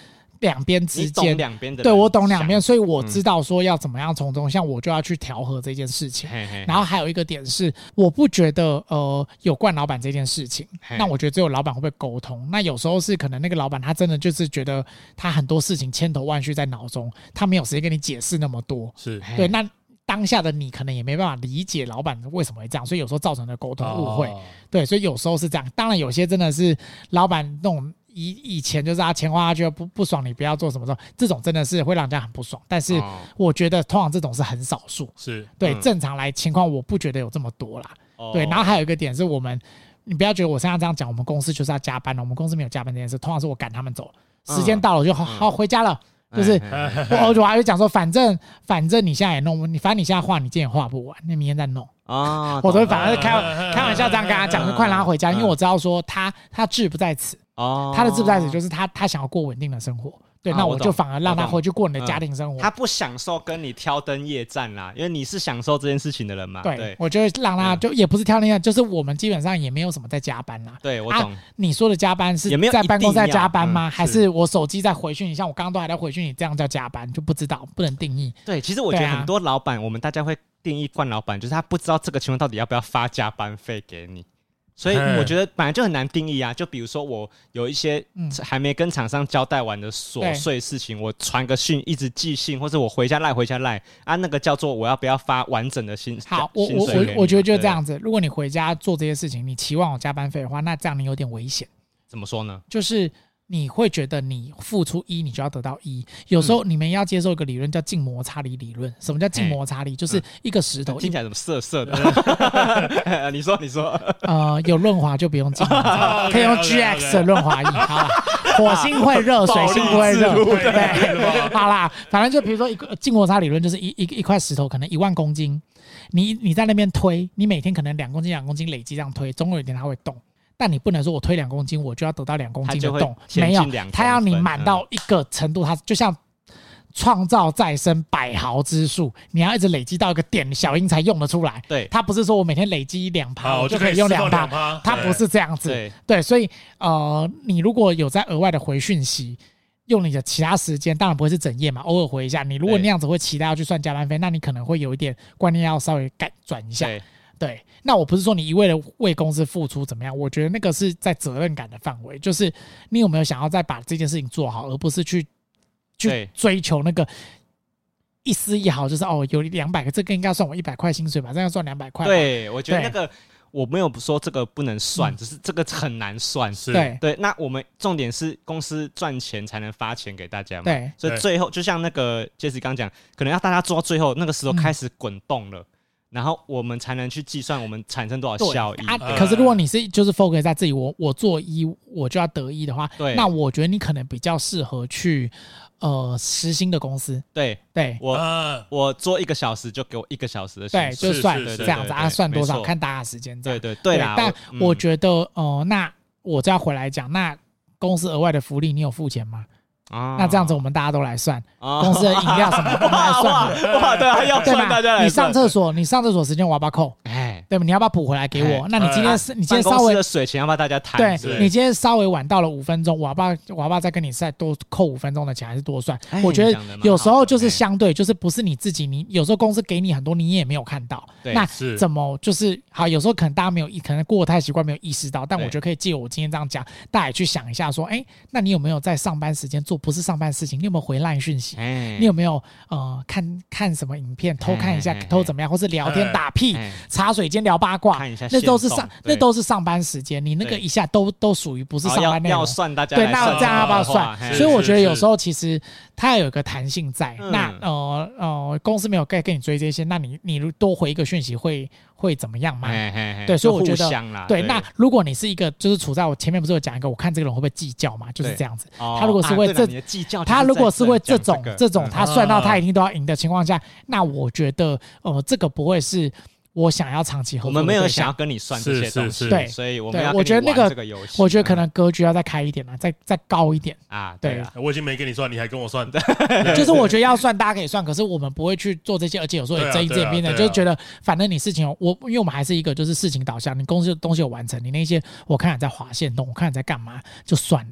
两边之间， 你懂两边的人， 对我懂两边，所以我知道说要怎么样从中，像我就要去调和这件事情。然后还有一个点是，我不觉得有惯老板这件事情，那我觉得只有老板会不会沟通。那有时候是可能那个老板他真的就是觉得他很多事情千头万绪在脑中，他没有时间跟你解释那么多。 是对，那当下的你可能也没办法理解老板为什么会这样，所以有时候造成的沟通误会。对，所以有时候是这样。当然有些真的是老板那种以前就是钱花下去不爽，你不要做什么时候，这种真的是会让人家很不爽。但是我觉得通常这种是很少数。 是对，正常来情况我不觉得有这么多啦。对，然后还有一个点是你不要觉得我现在这样讲，我们公司就是要加班了，我们公司没有加班这件事，通常是我赶他们走，时间到了我就好回家了。就是我还会讲说，反正你现在也弄，反正你现在画，你今天也画不完，你明天再弄啊。我都会反而开玩笑这样跟他讲，就快让他回家，因为我知道说他志不在此，他的志不在此就是他想要过稳定的生活。对，那我就反而让他回去过你的家庭生活。 他不享受跟你挑灯夜战啦，因为你是享受这件事情的人嘛。 对，我就会让他就也不是挑灯夜战，就是我们基本上也没有什么在加班啦。 对，我懂。 你说的加班是在办公室在加班吗？还是我手机在回讯你？像我刚刚都还在回讯你，这样叫加班？就不知道，不能定义。 对，其实我觉得很多老板，我们大家会定义惯老板，就是他不知道这个情况到底要不要发加班费给你。所以我觉得本来就很难定义啊，就比如说我有一些还没跟厂商交代完的琐碎事情，我传个讯一直寄信，或者我回家赖啊，那个叫做我要不要发完整的薪水？好， 我觉得就这样子。如果你回家做这些事情，你期望有加班费的话，那这样你有点危险。 怎么说呢？就是你会觉得你付出1，你就要得到1。有时候你们要接受一个理论叫静摩擦力理论。什么叫静摩擦力？就是一个石头， 听起来怎么涩涩的？你说。 有润滑就不用静摩擦，可以用 GX 的润滑液。好啦，火星会热，水星不会热。对，好啦，反正就比如说一个静摩擦理论，就是一块石头可能1万公斤，你在那边推，你每天可能2公斤2公斤累积这样推，总有一天它会动。但你不能说我推2公斤，我就要得到2公斤的动，没有，它要你满到一个程度，它就像创造再生100毫之数，你要一直累积到一个点，小鹰才用得出来。对，它不是说我每天累积2%，我就可以用2%，它不是这样子。对，所以你如果有在额外的回讯息，用你的其他时间，当然不会是整夜嘛，偶尔回一下。你如果那样子会期待要去算加班费，那你可能会有一点观念要稍微改转一下。对，那我不是说你一味的为公司付出怎么样，我觉得那个是在责任感的范围，就是你有没有想要再把这件事情做好，而不是去追求那个一丝一毫，就是有200个，这个应该算我100块薪水吧，这样算200块。对， 我觉得那个我没有说这个不能算，只是这个很难算。对，那我们重点是公司赚钱才能发钱给大家嘛。对，所以最后就像那个 Jesse 刚讲，可能要大家做到最后那个石头开始滚动了。然后我们才能去计算我们产生多少效益。 可是如果你是就是 focus 在自己，我做1我就要得1的话，那我觉得你可能比较适合去时薪的公司。对， 我做1个小时就给我1个小时的薪水， 对，就算这样子啊，算多少看大家时间。 对啦。 但我觉得那我再回来讲，那公司额外的福利你有付钱吗？那这样子我们大家都来算，公司的饮料什么我们来算。 哇，对，还要算大家来算。 你上厕所时间我要不要扣？对吧？你要不要补回来给我？那你今天稍微的水钱要不要大家谈？ 对，你今天稍微晚到了5分钟，我要不要再跟你再多扣5分钟的钱，还是多算？我觉得有时候就是相对，就是不是你自己，你有时候公司给你很多，你也没有看到。那怎么就是好？有时候可能大家没有，可能过得太习惯，没有意识到。但我觉得可以借我今天这样讲，大家也去想一下，说，那你有没有在上班时间做不是上班事情？你有没有回LINE讯息？你有没有看什么影片偷看一下，偷怎么样，或是聊天打屁，茶水间聊八卦，那都是上班时间，你那个一下都属于不是上班内容。 要算大家对，那这样要不要算？所以我觉得有时候其实它要有一个弹性在。那公司没有跟你追这些，那你多回一个讯息会怎么样吗？对，所以我觉得对。那如果你是一个就是处在我前面不是有讲一个，我看这个人会不会计较嘛？就是这样子。他如果是会他如果是会这种他算到他一定都要赢的情况下，那我觉得这个不会是我想要长期合作的对象。 我们没有想要跟你算这些东西，对，所以我们要跟你玩这个游戏。 我觉得可能格局要再开一点了，再高一点啊。 对啊，我已经没跟你算，你还跟我算， 就是我觉得要算，大家可以算，可是我们不会去做这些，而且有时候也睁一只眼闭一只眼，就是觉得反正你事情因为我们还是一个就是事情导向，你公司的东西有完成，你那些我看你在划线动，我看你在干嘛，就算了。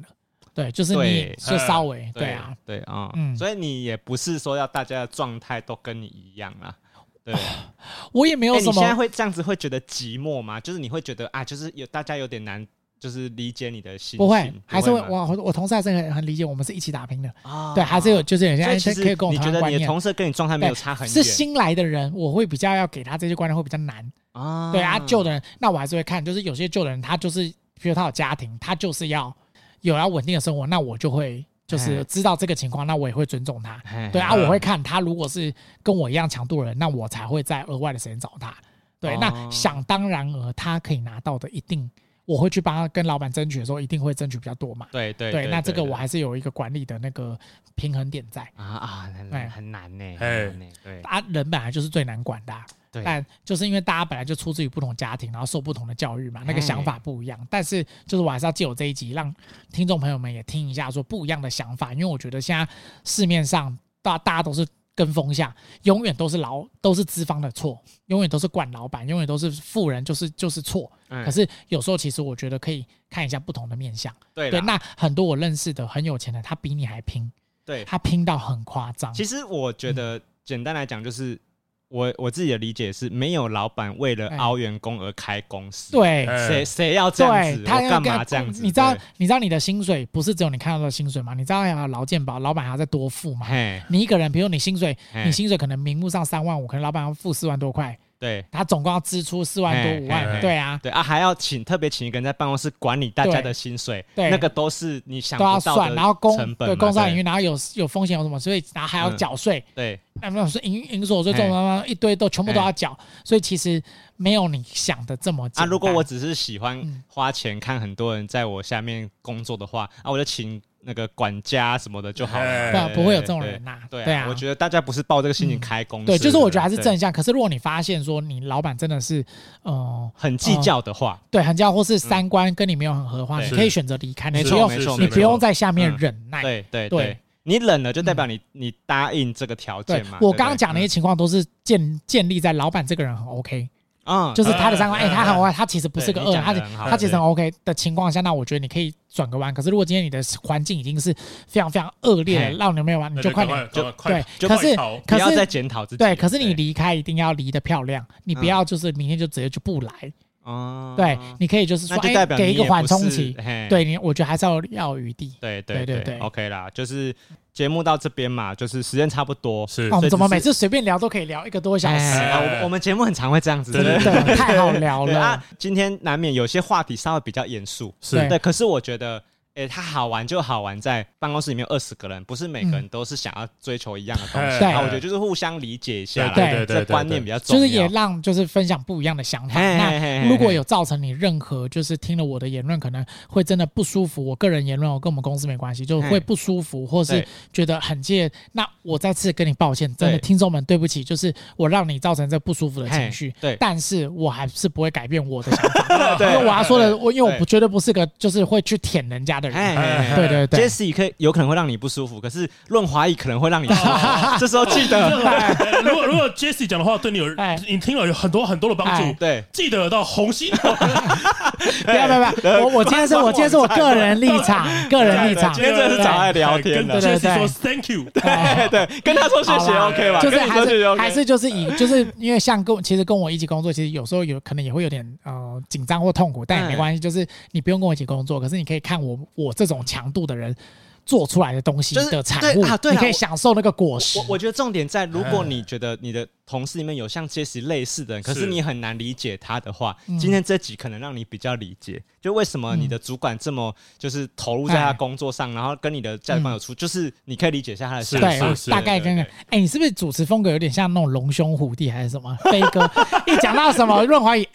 对，就是你就稍微对啊， 对啊，所以你也不是说要大家的状态都跟你一样啦。对， 我也没有什么。 你现在会这样子会觉得寂寞吗？就是你会觉得啊，就是大家有点难，就是理解你的心情。 不会，还是会我同事还是很理解，我们是一起打拼的。对，还是有就是有些人可以跟我同样观念。 你觉得你的同事跟你状态没有差很远？ 是新来的人，我会比较要给他这些观念会比较难。对啊，旧的人，那我还是会看，就是有些旧的人他就是，比如他有家庭，他就是要稳定的生活，那我就会。就是知道这个情况，那我也会尊重他。对啊，我会看他如果是跟我一样强度的人，那我才会在额外的时间找他。对，那想当然尔，他可以拿到的一定，我会去帮他跟老板争取的时候，一定会争取比较多嘛。对，那这个我还是有一个管理的那个平衡点在很难呢。 对啊，人本来就是最难管的。但就是因为大家本来就出自于不同家庭，然后受不同的教育嘛，那个想法不一样。但是就是我还是要借我这一集，让听众朋友们也听一下说不一样的想法，因为我觉得现在市面上大家都是跟风向，永远都是资方的错，永远都是惯老板，永远都是富人就是错。可是有时候其实我觉得可以看一下不同的面向。对，那很多我认识的很有钱的，他比你还拼，对，他拼到很夸张。 其实我觉得简单来讲就是。我自己的理解是，没有老板为了凹员工而开公司。对，谁要这样子？他干嘛这样子？你知道你的薪水不是只有你看到的薪水吗？你知道还有劳健保，老板还要再多付吗？你一个人，比如你薪水可能名目上3万5，可能老板要付4万多块。对，他总共要支出4万多5万，对啊， 对啊，还要特别请一个人在办公室管理大家的薪水，那个都是你想不到的成本， 然后工商营运，然后有风险有什么，所以然后还要缴税，对，那是营所税这种一堆全部都要缴，所以其实没有你想的这么简单。 如果我只是喜欢花钱看很多人在我下面工作的话，我就请那个管家什么的就好了， 不会有这种人呐。 对啊，我觉得大家不是抱这个心情开公司， 对，就是我觉得还是正向。可是如果你发现说你老板真的是很计较的话， 对，很计较或是三观跟你没有很合的话，你可以选择离开，你不用在下面忍耐。 对，你忍了就代表你答应这个条件嘛。 我刚刚讲那些情况都是建立在老板这个人很 OK。就是他的三观，他很 OK，他其实不是个恶人，他其实很 OK 的情况下，那我觉得你可以转个弯。可是如果今天你的环境已经是非常非常恶劣的，让你没有玩，你就快点对。可是不要再检讨自己。 对，可是你离开一定要离得漂亮，你不要就是明天就直接就不来。对，你可以就是说，给一个缓冲期。对，我觉得还是要有余地。对 ，OK 啦，就是节目到这边嘛，就是时间差不多。是， 我们怎么每次随便聊都可以聊1个多小时？ 我们节目很常会这样子， 真的太好聊了。 今天难免有些话题稍微比较严肃，是对，可是我觉得。它好玩就好玩在办公室里面有20个人，不是每个人都是想要追求一样的东西。我觉得就是互相理解一下，这观念比较重要。 就是也让就是分享不一样的想法。那如果有造成你任何就是听了我的言论可能会真的不舒服，我个人言论我跟我们公司没关系，就会不舒服或是觉得很介，那我再次跟你抱歉，真的听众们对不起，就是我让你造成这不舒服的情绪。对，但是我还是不会改变我的想法，因为我要说的，因为我绝对不是个就是会去舔人家。对 ，Jesse 有可能会让你不舒服，可是润滑液可能会让你舒服。这时候记得， 如果 Jesse 讲的话对你你听了有很多的帮助，对，记得到红心。 不要，我今天是我个人立场，今天真的是找他聊天的， 跟 Jesse 说 Thank you， 对，跟他说谢谢 OK 吧， 就是还是就是因为像其实跟我一起工作，其实有时候可能也会有点紧张或痛苦，但也没关系，就是你不用跟我一起工作，可是你可以看我这种强度的人做出来的东西的产物，你可以享受那个果实。 我觉得重点在，如果你觉得你的同事里面有像Jesse类似的人，可是你很难理解他的话，今天这集可能让你比较理解，就为什么你的主管这么就是投入在他工作上，然后跟你的价值观有出，就是你可以理解一下他的想法。 对，大概跟你是不是主持风格有点像那种龙兄虎弟还是什么？飞哥一讲到什么润滑液，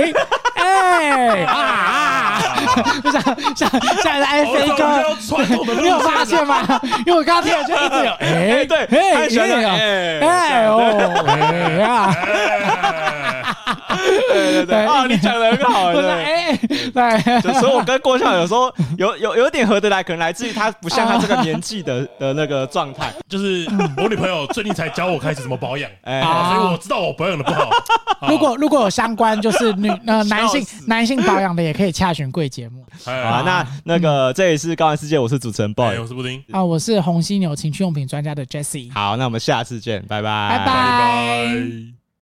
就像飞哥，你有发现吗？因为我刚刚听了就一直有对，他喜欢对，啊，你讲的很好，对，所以我跟郭笑有时候有点合得来，可能来自于他不像他这个年纪的那个状态。 就是我女朋友最近才教我开始怎么保养，所以我知道我保养的不好。 如果有相关就是男性保养的，也可以洽询贵节目。 好，那个这里是高玩世界，我是主持人 boy， 我是布丁我是红犀牛情趣用品专家的 Jessie。 好，那我们下次见，拜拜， 拜拜。